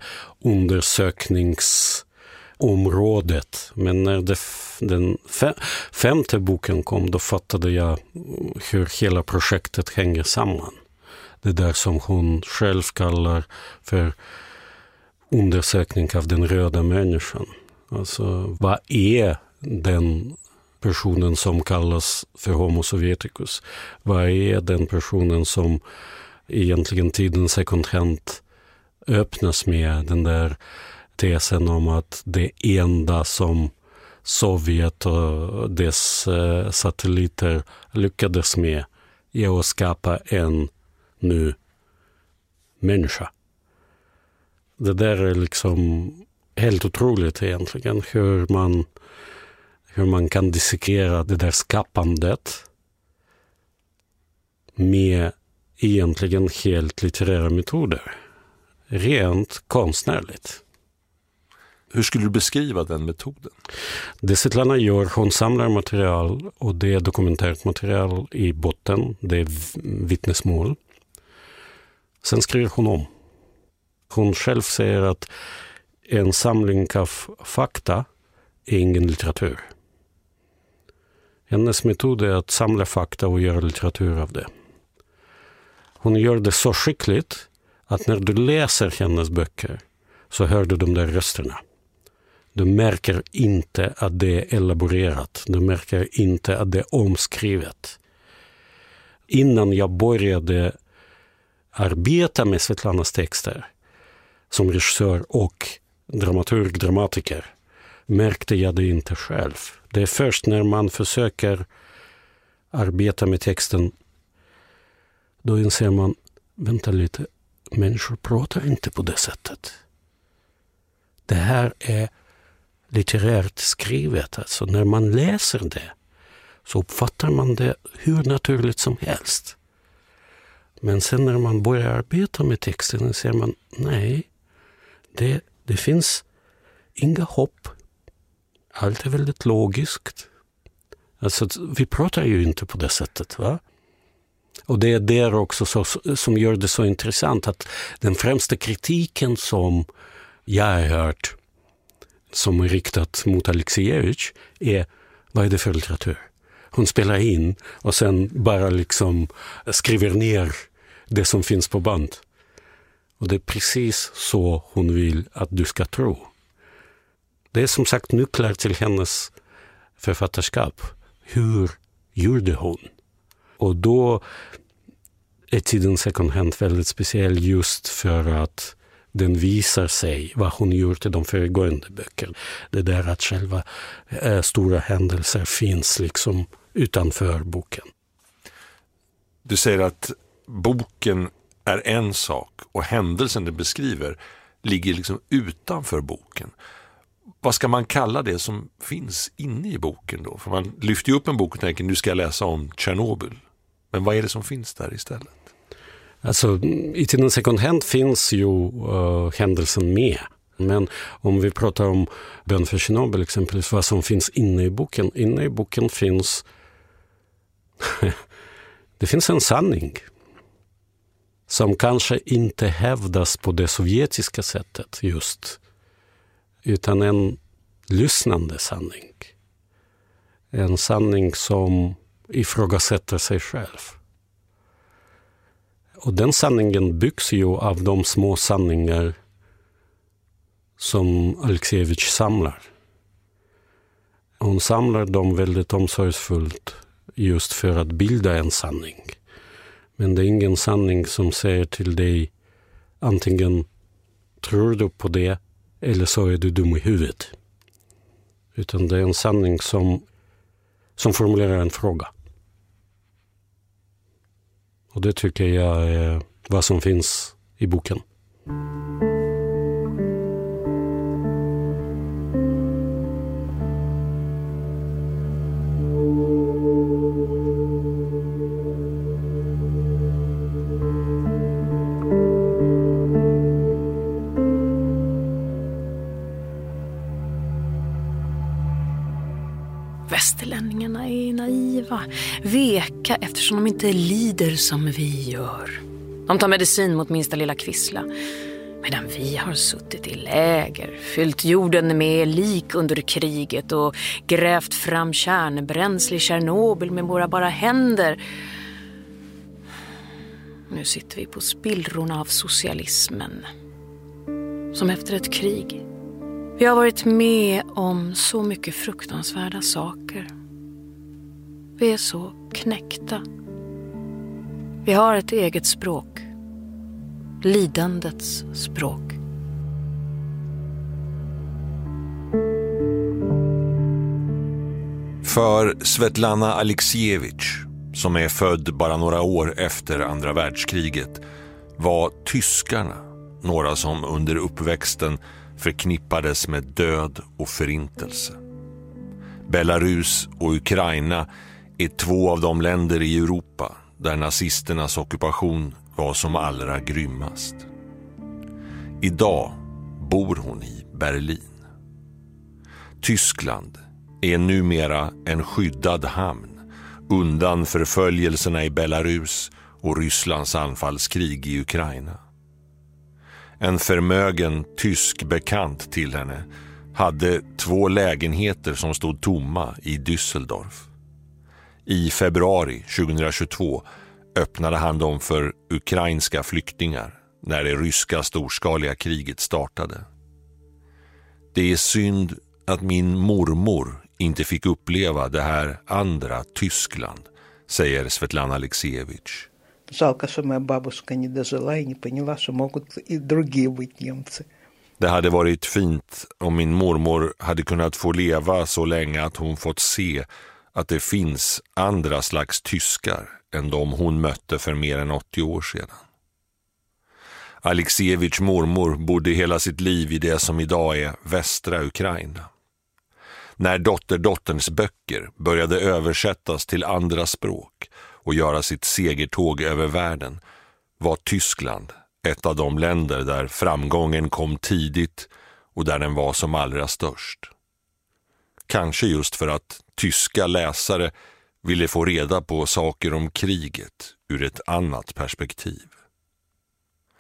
undersökningsområdet. Men när det, den femte boken kom, då fattade jag hur hela projektet hänger samman. Det där som hon själv kallar för undersökning av den röda människan. Alltså vad är den personen som kallas för Homo Sovieticus? Vad är den personen som egentligen tiden second hand öppnas med, den där tesen om att det enda som Sovjet och dess eh, satelliter lyckades med är att skapa en ny människa. Det där är liksom helt otroligt egentligen, hur man, hur man kan dissekera det där skapandet med egentligen helt litterära metoder. Rent konstnärligt. Hur skulle du beskriva den metoden? Det Svetlana gör, hon samlar material och det är dokumentärt material i botten. Det är vittnesmål. Sen skriver hon om. Hon själv säger att en samling av fakta är ingen litteratur. Hennes metod är att samla fakta och göra litteratur av det. Hon gör det så skickligt att när du läser hennes böcker så hör du de där rösterna. Du märker inte att det är elaborerat. Du märker inte att det är omskrivet. Innan jag började arbeta med Svetlanas texter som regissör och dramaturg, dramatiker, märkte jag det inte själv. Det är först när man försöker arbeta med texten, då inser man, vänta lite, människor pratar inte på det sättet. Det här är litterärt skrivet. Alltså när man läser det så uppfattar man det hur naturligt som helst. Men sen när man börjar arbeta med texten ser man, nej, det, det finns inga hopp. Allt är väldigt logiskt. Alltså vi pratar ju inte på det sättet, va? Och det är där också så, som gör det så intressant att den främsta kritiken som jag har hört som är riktat mot Alexievich är, vad är det för litteratur? Hon spelar in och sen bara liksom skriver ner det som finns på band. Och det är precis så hon vill att du ska tro. Det är som sagt nycklar till hennes författarskap. Hur gjorde hon? Och då är tiden second hand väldigt speciell just för att den visar sig vad hon gjort i de föregående böckerna. Det där att själva äh, stora händelser finns liksom utanför boken. Du säger att boken är en sak och händelsen den beskriver ligger liksom utanför boken. Vad ska man kalla det som finns inne i boken då? För man lyfter ju upp en bok och tänker nu ska jag läsa om Tjernobyl. Men vad är det som finns där istället? Alltså, i tiden second hand finns ju uh, händelsen med. Men om vi pratar om Bön för Tjernobyl exempelvis, vad som finns inne i boken. Inne i boken finns det finns en sanning som kanske inte hävdas på det sovjetiska sättet just, utan en lyssnande sanning. En sanning som ifrågasätter sig själv. Och den sanningen byggs ju av de små sanningar som Alexievich samlar. Hon samlar dem väldigt omsorgsfullt just för att bilda en sanning. Men det är ingen sanning som säger till dig antingen tror du på det eller så är du dum i huvudet. Utan det är en sanning som, som formulerar en fråga. Och det tycker jag är vad som finns i boken. Västerlänningarna är naiva, veka eftersom de inte lider som vi gör. De tar medicin mot minsta lilla kvissla. Medan vi har suttit i läger, fyllt jorden med lik under kriget och grävt fram kärnbränsle i Tjernobyl med våra bara händer. Nu sitter vi på spillrorna av socialismen. Som efter ett krig. Vi har varit med om så mycket fruktansvärda saker. Vi är så knäckta. Vi har ett eget språk. Lidandets språk. För Svetlana Alexievich, som är född bara några år efter andra världskriget, var tyskarna några som under uppväxten förknippades med död och förintelse. Belarus och Ukraina är två av de länder i Europa där nazisternas ockupation var som allra grymmast. Idag bor hon i Berlin. Tyskland är numera en skyddad hamn undan förföljelserna i Belarus och Rysslands anfallskrig i Ukraina. En förmögen tysk bekant till henne hade två lägenheter som stod tomma i Düsseldorf. I februari tjugohundratjugotvå öppnade han dem för ukrainska flyktingar när det ryska storskaliga kriget startade. Det är synd att min mormor inte fick uppleva det här andra Tyskland, säger Svetlana Alexievich. Жалко, что моя бабушка не дожила и не поняла, что могут и другие быть немцы. Det hade varit fint om min mormor hade kunnat få leva så länge att hon fått se att det finns andra slags tyskar än de hon mötte för mer än åttio år sedan. Alexievich mormor bodde hela sitt liv i det som idag är västra Ukraina. När dotterdotterns böcker började översättas till andra språk och göra sitt segertåg över världen var Tyskland ett av de länder där framgången kom tidigt och där den var som allra störst. Kanske just för att tyska läsare ville få reda på saker om kriget ur ett annat perspektiv.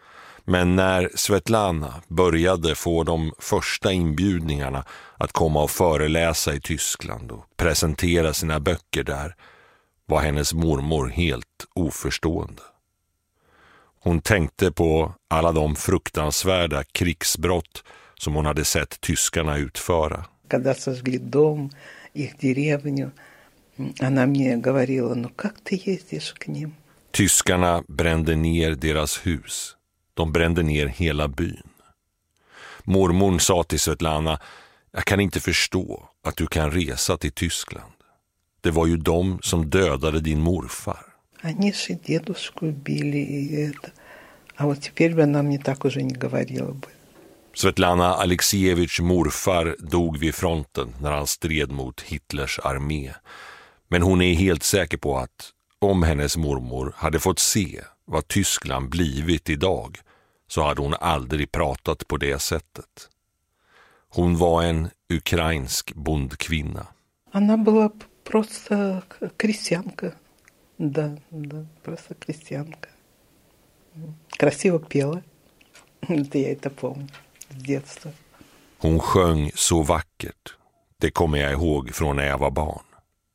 Men när Svetlana började få de första inbjudningarna att komma och föreläsa i Tyskland och presentera sina böcker där, var hennes mormor helt oförstående. Hon tänkte på alla de fruktansvärda krigsbrott som hon hade sett tyskarna utföra. Когда сожгли дом, их деревню, она мне говорила: "Ну как ты ездишь к ним?" Tyskarna brände ner deras hus. De brände ner hela byn. Mormor sa till Svetlana: "Jag kan inte förstå att du kan resa till Tyskland. Det var ju de som dödade din morfar." Они же дедушку убили и это. А вот теперь бы она мне так уже не говорила бы. Svetlana Aleksijevitjs morfar dog vid fronten när han stred mot Hitlers armé. Men hon är helt säker på att om hennes mormor hade fått se vad Tyskland blivit idag, så hade hon aldrig pratat på det sättet. Hon var en ukrainsk bondkvinna. Она была просто крестьянка. Да, да, просто крестьянка. Красиво пела. Det jag inte помню с детства. Hon sjöng så vackert. Det kommer jag ihåg från när jag var barn.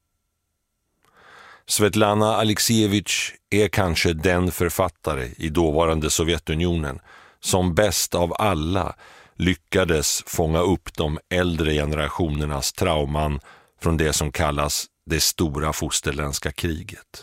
Svetlana Aleksijevitj är kanske den författare i dåvarande Sovjetunionen som bäst av alla lyckades fånga upp de äldre generationernas trauman från det som kallas det stora fosterländska kriget.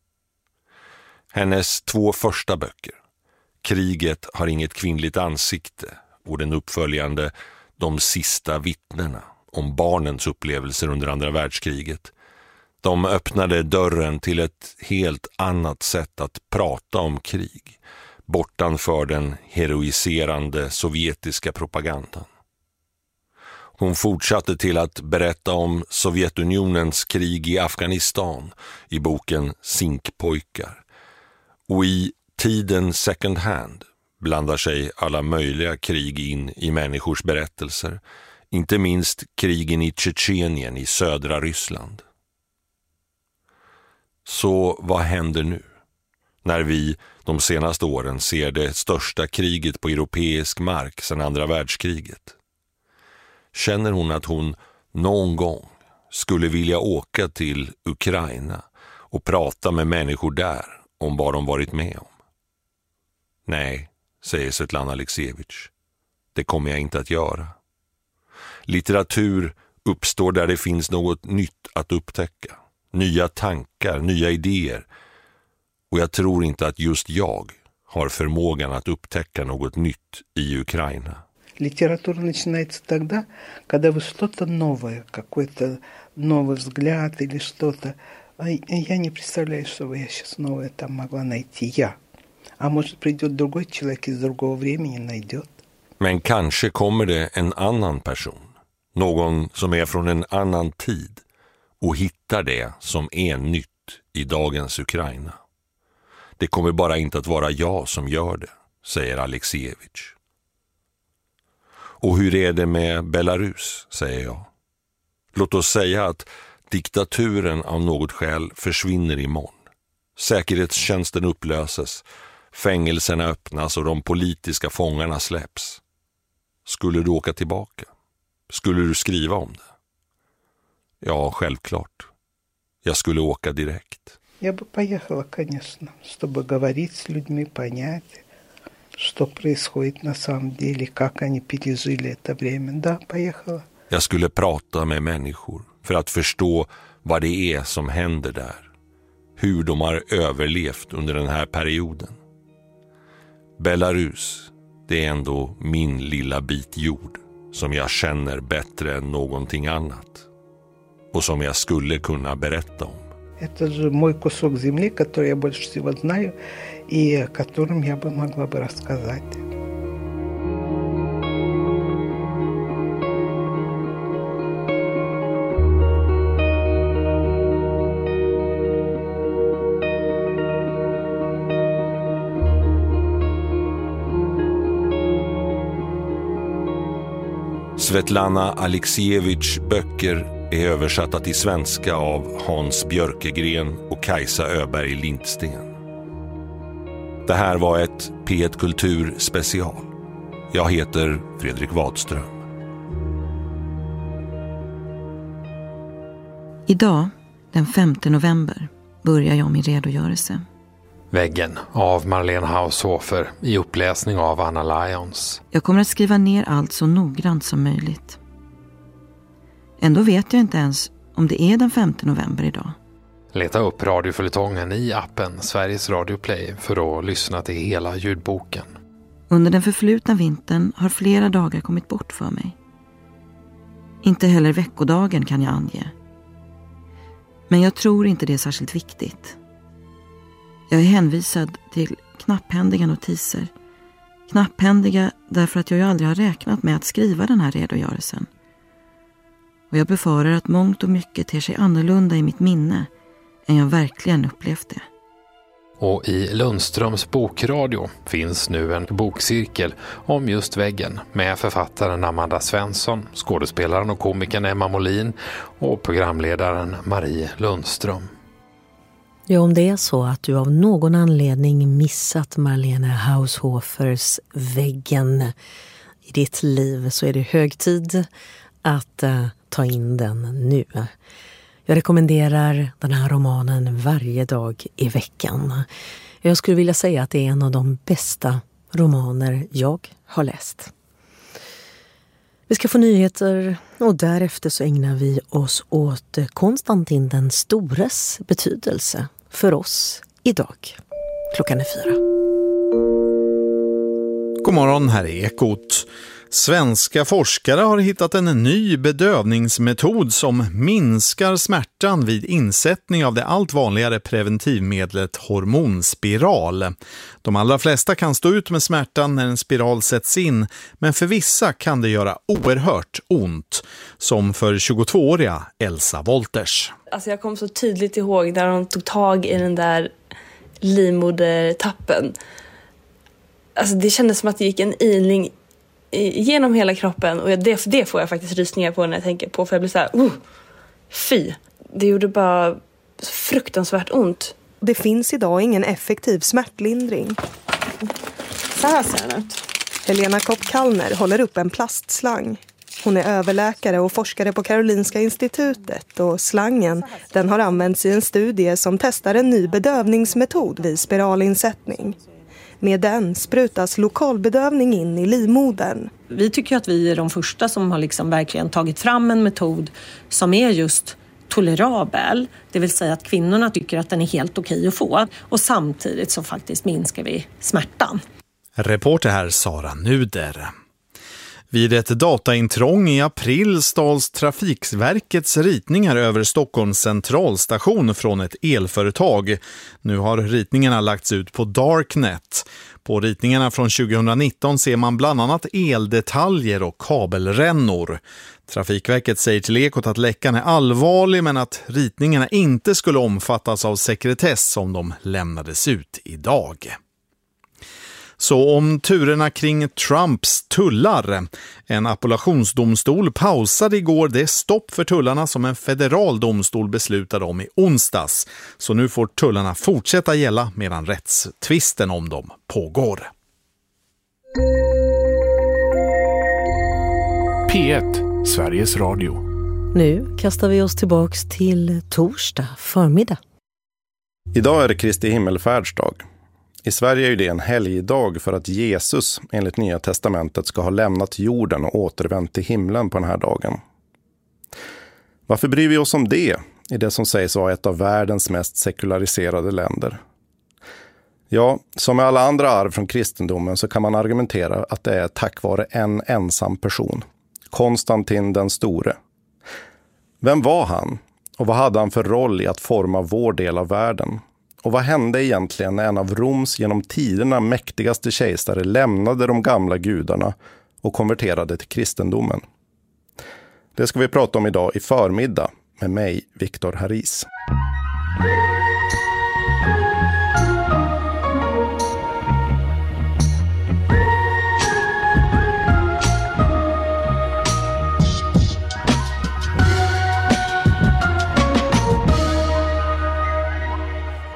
Hennes två första böcker, Kriget har inget kvinnligt ansikte, och den uppföljande De sista vittnena, om barnens upplevelser under andra världskriget, de öppnade dörren till ett helt annat sätt att prata om krig, bortanför den heroiserande sovjetiska propagandan. Hon fortsatte till att berätta om Sovjetunionens krig i Afghanistan i boken Zinkpojkar. Och i Tiden second hand blandar sig alla möjliga krig in i människors berättelser, inte minst krigen i Tjetjenien i södra Ryssland. Så vad händer nu när vi de senaste åren ser det största kriget på europeisk mark sedan andra världskriget? Känner hon att hon någon gång skulle vilja åka till Ukraina och prata med människor där om vad de varit med om? Nej, säger Svetlana Aleksijevitj. Det kommer jag inte att göra. Litteratur uppstår där det finns något nytt att upptäcka. Nya tankar, nya idéer. Och jag tror inte att just jag har förmågan att upptäcka något nytt i Ukraina. Литература начинается тогда, когда вы что-то новое, какой-то новый взгляд или что-то. Я не представляю, что я сейчас новое там могла найти я. А может, придет другой человек из другого времени, найдет. Men kanske kommer det en annan person, någon som är från en annan tid, och hittar det som är nytt i dagens Ukraina. Det kommer bara inte att vara jag som gör det, säger Aleksijevitj. Och hur är det med Belarus, säger jag. Låt oss säga att diktaturen av något skäl försvinner imorgon. Säkerhetstjänsten upplöses, fängelserna öppnas och de politiska fångarna släpps. Skulle du åka tillbaka? Skulle du skriva om det? Ja, självklart. Jag skulle åka direkt. Я бы поехала, конечно, чтобы говорить с людьми, понять, что происходит на самом деле, как они пережили это время. Да, поехала. Jag skulle prata med människor för att förstå vad det är som händer där. Hur de har överlevt under den här perioden. Belarus, det är ändå min lilla bit jord som jag känner bättre än någonting annat. Och som jag skulle kunna berätta om. Это же мой кусок земли, который я больше всего знаю, и о котором я бы могла бы рассказать. Svetlana Aleksijevitjs böcker är översatta till svenska av Hans Björkegren och Kajsa Öberg Lindsten. Det här var ett P ett Kultur special. Jag heter Fredrik Wadström. Idag, den femte november, börjar jag min redogörelse. Väggen av Marlene Haushofer i uppläsning av Anna Lyons. Jag kommer att skriva ner allt så noggrant som möjligt. Ändå vet jag inte ens om det är den femte november idag. Leta upp radioföljetongen i appen Sveriges Radio Play för att lyssna till hela ljudboken. Under den förflutna vintern har flera dagar kommit bort för mig. Inte heller veckodagen kan jag ange. Men jag tror inte det är särskilt viktigt. Jag är hänvisad till knapphändiga notiser. Knapphändiga därför att jag ju aldrig har räknat med att skriva den här redogörelsen. Och jag befarar att mångt och mycket ter sig annorlunda i mitt minne än jag verkligen upplevt det. Och i Lundströms bokradio finns nu en bokcirkel om just väggen med författaren Amanda Svensson, skådespelaren och komikern Emma Molin och programledaren Marie Lundström. Ja, om det är så att du av någon anledning missat Marlene Haushofers Väggen i ditt liv så är det hög tid att uh, ta in den nu. Jag rekommenderar den här romanen varje dag i veckan. Jag skulle vilja säga att det är en av de bästa romaner jag har läst. Vi ska få nyheter och därefter så ägnar vi oss åt Konstantin den stores betydelse för oss idag. Klockan är fyra. God morgon, här är Ekot. Svenska forskare har hittat en ny bedövningsmetod som minskar smärtan vid insättning av det allt vanligare preventivmedlet hormonspiral. De allra flesta kan stå ut med smärtan när en spiral sätts in, men för vissa kan det göra oerhört ont, som för tjugotvååriga Elsa Wolters. Alltså jag kom så tydligt ihåg när de tog tag i den där livmodertappen. Alltså det kändes som att det gick en ilning genom hela kroppen och det, det får jag faktiskt rysningar på när jag tänker på, för jag blir så här, uh, fy. Det gjorde bara fruktansvärt ont. Det finns idag ingen effektiv smärtlindring. Så här ser den ut. Helena Kopp-Kallner håller upp en plastslang. Hon är överläkare och forskare på Karolinska institutet och slangen, den har använts i en studie som testar en ny bedövningsmetod vid spiralinsättning. Med den sprutas lokalbedövning in i livmodern. Vi tycker att vi är de första som har liksom verkligen tagit fram en metod som är just tolerabel. Det vill säga att kvinnorna tycker att den är helt okej att få. Och samtidigt så faktiskt minskar vi smärtan. Reporter här Sara Nuder. Vid ett dataintrång i april stals Trafikverkets ritningar över Stockholms centralstation från ett elföretag. Nu har ritningarna lagts ut på Darknet. På ritningarna från tjugonitton ser man bland annat eldetaljer och kabelrännor. Trafikverket säger till Ekot att läckan är allvarlig, men att ritningarna inte skulle omfattas av sekretess om de lämnades ut idag. Så om turerna kring Trumps tullar. En appellationsdomstol pausade igår det stopp för tullarna som en federal domstol beslutade om i onsdags. Så nu får tullarna fortsätta gälla medan rättstvisten om dem pågår. P ett, Sveriges Radio. Nu kastar vi oss tillbaks till torsdag förmiddag. Idag är det Kristi himmelfärdsdag. I Sverige är det en helgdag för att Jesus enligt Nya testamentet ska ha lämnat jorden och återvänt till himlen på den här dagen. Varför bryr vi oss om det i det som sägs vara ett av världens mest sekulariserade länder? Ja, som med alla andra arv från kristendomen så kan man argumentera att det är tack vare en ensam person, Konstantin den store. Vem var han och vad hade han för roll i att forma vår del av världen? Och vad hände egentligen när en av Roms genom tiderna mäktigaste kejsare lämnade de gamla gudarna och konverterade till kristendomen? Det ska vi prata om idag i förmiddag med mig, Viktor Haris.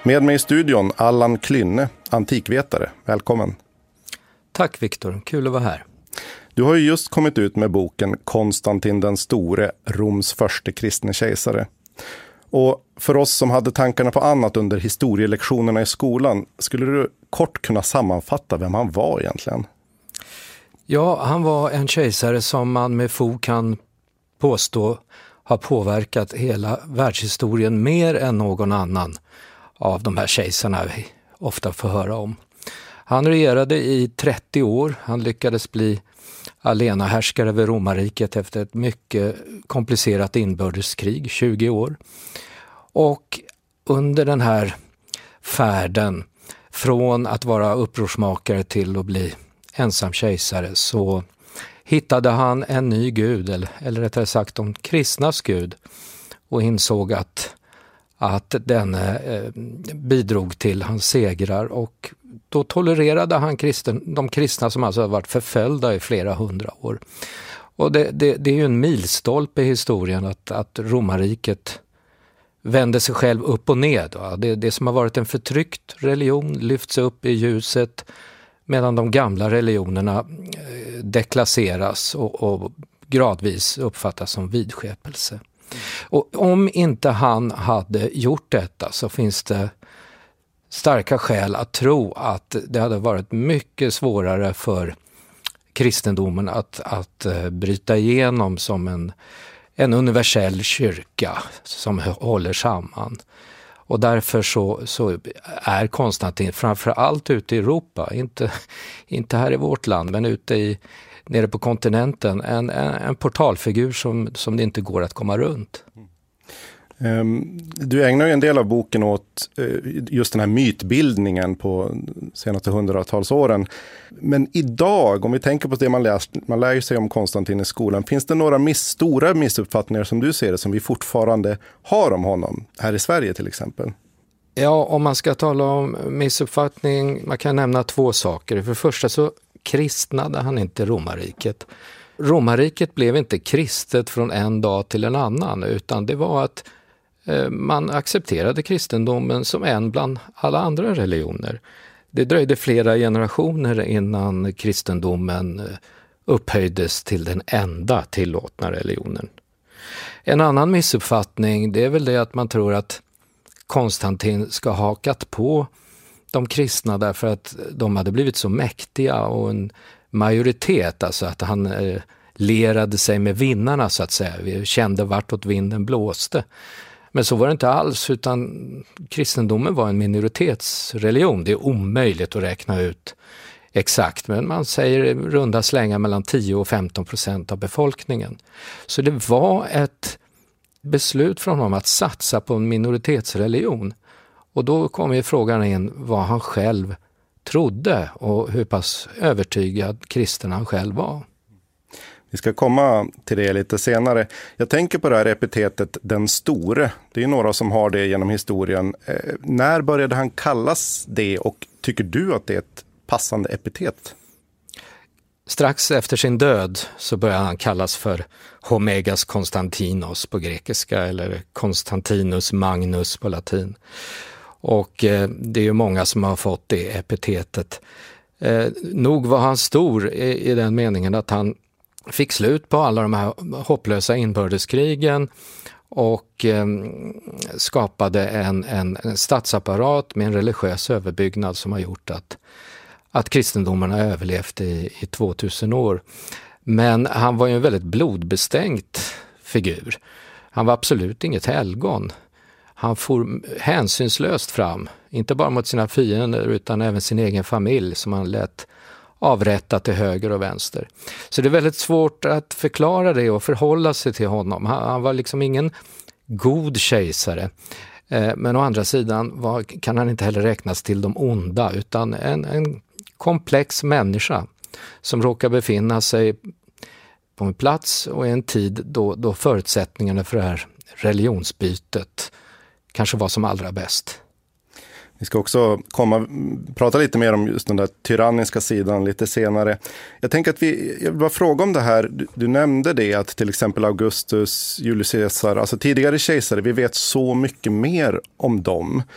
Med mig i studion Allan Klynne, antikvetare. Välkommen. Tack Viktor, kul att vara här. Du har ju just kommit ut med boken Konstantin den store, Roms första kristne kejsare. Och för oss som hade tankarna på annat under historielektionerna i skolan, skulle du kort kunna sammanfatta vem han var egentligen? Ja, han var en kejsare som man med fog kan påstå har påverkat hela världshistorien mer än någon annan av de här kejsarna vi ofta får höra om. Han regerade i trettio år. Han lyckades bli allenahärskare över romarriket efter ett mycket komplicerat inbördeskrig, tjugo år. Och under den här färden från att vara upprorsmakare till att bli ensam kejsare så hittade han en ny gud, eller, eller rättare sagt de kristnas gud, och insåg att, att den eh, bidrog till hans segrar, och då tolererade han kristen, de kristna som alltså har varit förföljda i flera hundra år. Och det, det, det är ju en milstolpe i historien att, att romarriket vände sig själv upp och ned. Va? Det, det som har varit en förtryckt religion lyfts upp i ljuset, medan de gamla religionerna deklasseras och, och gradvis uppfattas som vidskepelse. Och om inte han hade gjort detta så finns det starka skäl att tro att det hade varit mycket svårare för kristendomen att, att bryta igenom som en, en universell kyrka som håller samman. Och därför så, så är Konstantin framförallt ute i Europa, inte, inte här i vårt land men ute i, nere på kontinenten, en, en, en portalfigur som, som det inte går att komma runt. Du ägnar ju en del av boken åt just den här mytbildningen på senaste hundratalsåren. Men idag, om vi tänker på det man lär, man lär sig om Konstantin i skolan, finns det några miss, stora missuppfattningar som du ser det som vi fortfarande har om honom, här i Sverige till exempel? Ja, om man ska tala om missuppfattning, man kan nämna två saker. För det första så kristnade han inte romarriket. Romarriket blev inte kristet från en dag till en annan, utan det var att man accepterade kristendomen som en bland alla andra religioner. Det dröjde flera generationer innan kristendomen upphöjdes till den enda tillåtna religionen. En annan missuppfattning, det är väl det att man tror att Konstantin ska ha hakat på de kristna därför att de hade blivit så mäktiga och en majoritet, alltså att han eh, lerade sig med vinnarna så att säga. Vi kände vartåt vinden blåste. Men så var det inte alls, utan kristendomen var en minoritetsreligion. Det är omöjligt att räkna ut exakt, men man säger runda slängar mellan tio och femton procent av befolkningen. Så det var ett beslut från honom att satsa på en minoritetsreligion. Och då kommer ju frågan in vad han själv trodde och hur pass övertygad kristen han själv var. Vi ska komma till det lite senare. Jag tänker på det här epitetet den store. Det är några som har det genom historien. Eh, när började han kallas det och tycker du att det är ett passande epitet? Strax efter sin död så började han kallas för Homegas Konstantinos på grekiska eller Constantinus Magnus på latin. Och eh, det är ju många som har fått det epitetet. Eh, nog var han stor i, i den meningen att han fick slut på alla de här hopplösa inbördeskrigen och eh, skapade en, en, en statsapparat med en religiös överbyggnad som har gjort att, att kristendomen har överlevt i, i tvåtusen år. Men han var ju en väldigt blodbestänkt figur. Han var absolut inget helgon. Han for hänsynslöst fram, inte bara mot sina fiender utan även sin egen familj som han lät avrätta till höger och vänster. Så det är väldigt svårt att förklara det och förhålla sig till honom. Han, han var liksom ingen god kejsare. Eh, men å andra sidan var, kan han inte heller räknas till de onda utan en, en komplex människa som råkar befinna sig på en plats och i en tid då, då förutsättningarna för det här religionsbytet kanske var som allra bäst. Vi ska också komma, prata lite mer om just den där tyranniska sidan lite senare. Jag tänker att vi, jag vill bara fråga om det här, du, du nämnde det att till exempel Augustus, Julius Caesar, alltså tidigare kejsare, vi vet så mycket mer om dem.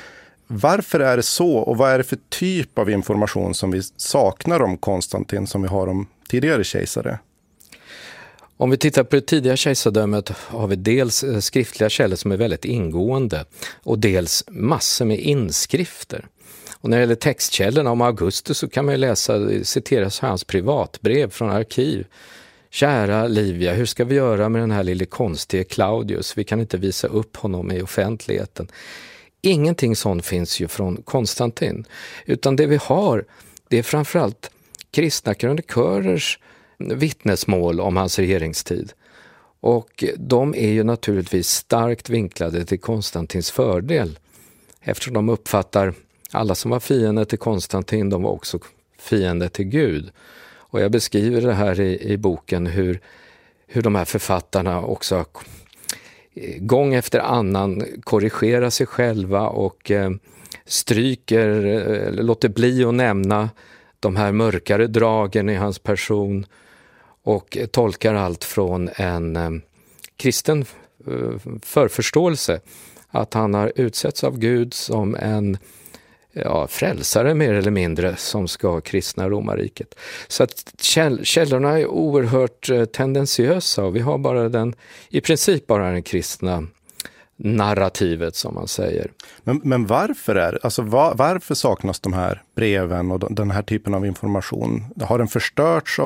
Varför är det så och vad är det för typ av information som vi saknar om Konstantin som vi har om tidigare kejsare? Om vi tittar på det tidiga kejsardömet har vi dels skriftliga källor som är väldigt ingående och dels massor med inskrifter. Och när det gäller textkällorna om Augustus så kan man ju läsa, citeras hans privatbrev från arkiv. Kära Livia, hur ska vi göra med den här lille konstige Claudius? Vi kan inte visa upp honom i offentligheten. Ingenting sånt finns ju från Konstantin. Utan det vi har, det är framförallt kristna krönikörers vittnesmål om hans regeringstid. Och de är ju naturligtvis starkt vinklade till Konstantins fördel. Eftersom de uppfattar alla som var fiender till Konstantin, de var också fiender till Gud. Och jag beskriver det här i, i boken hur, hur de här författarna också gång efter annan korrigerar sig själva och eh, stryker, eller låter bli att nämna de här mörkare dragen i hans person och tolkar allt från en eh, kristen eh, förförståelse att han har utsetts av Gud som en ja, frälsare mer eller mindre som ska kristna romarriket. Så att käll- källorna är oerhört eh, tendensiösa och vi har bara den, i princip bara den kristna narrativet som man säger. Men, men varför är alltså var, varför saknas de här breven och den här typen av information? Har den förstörts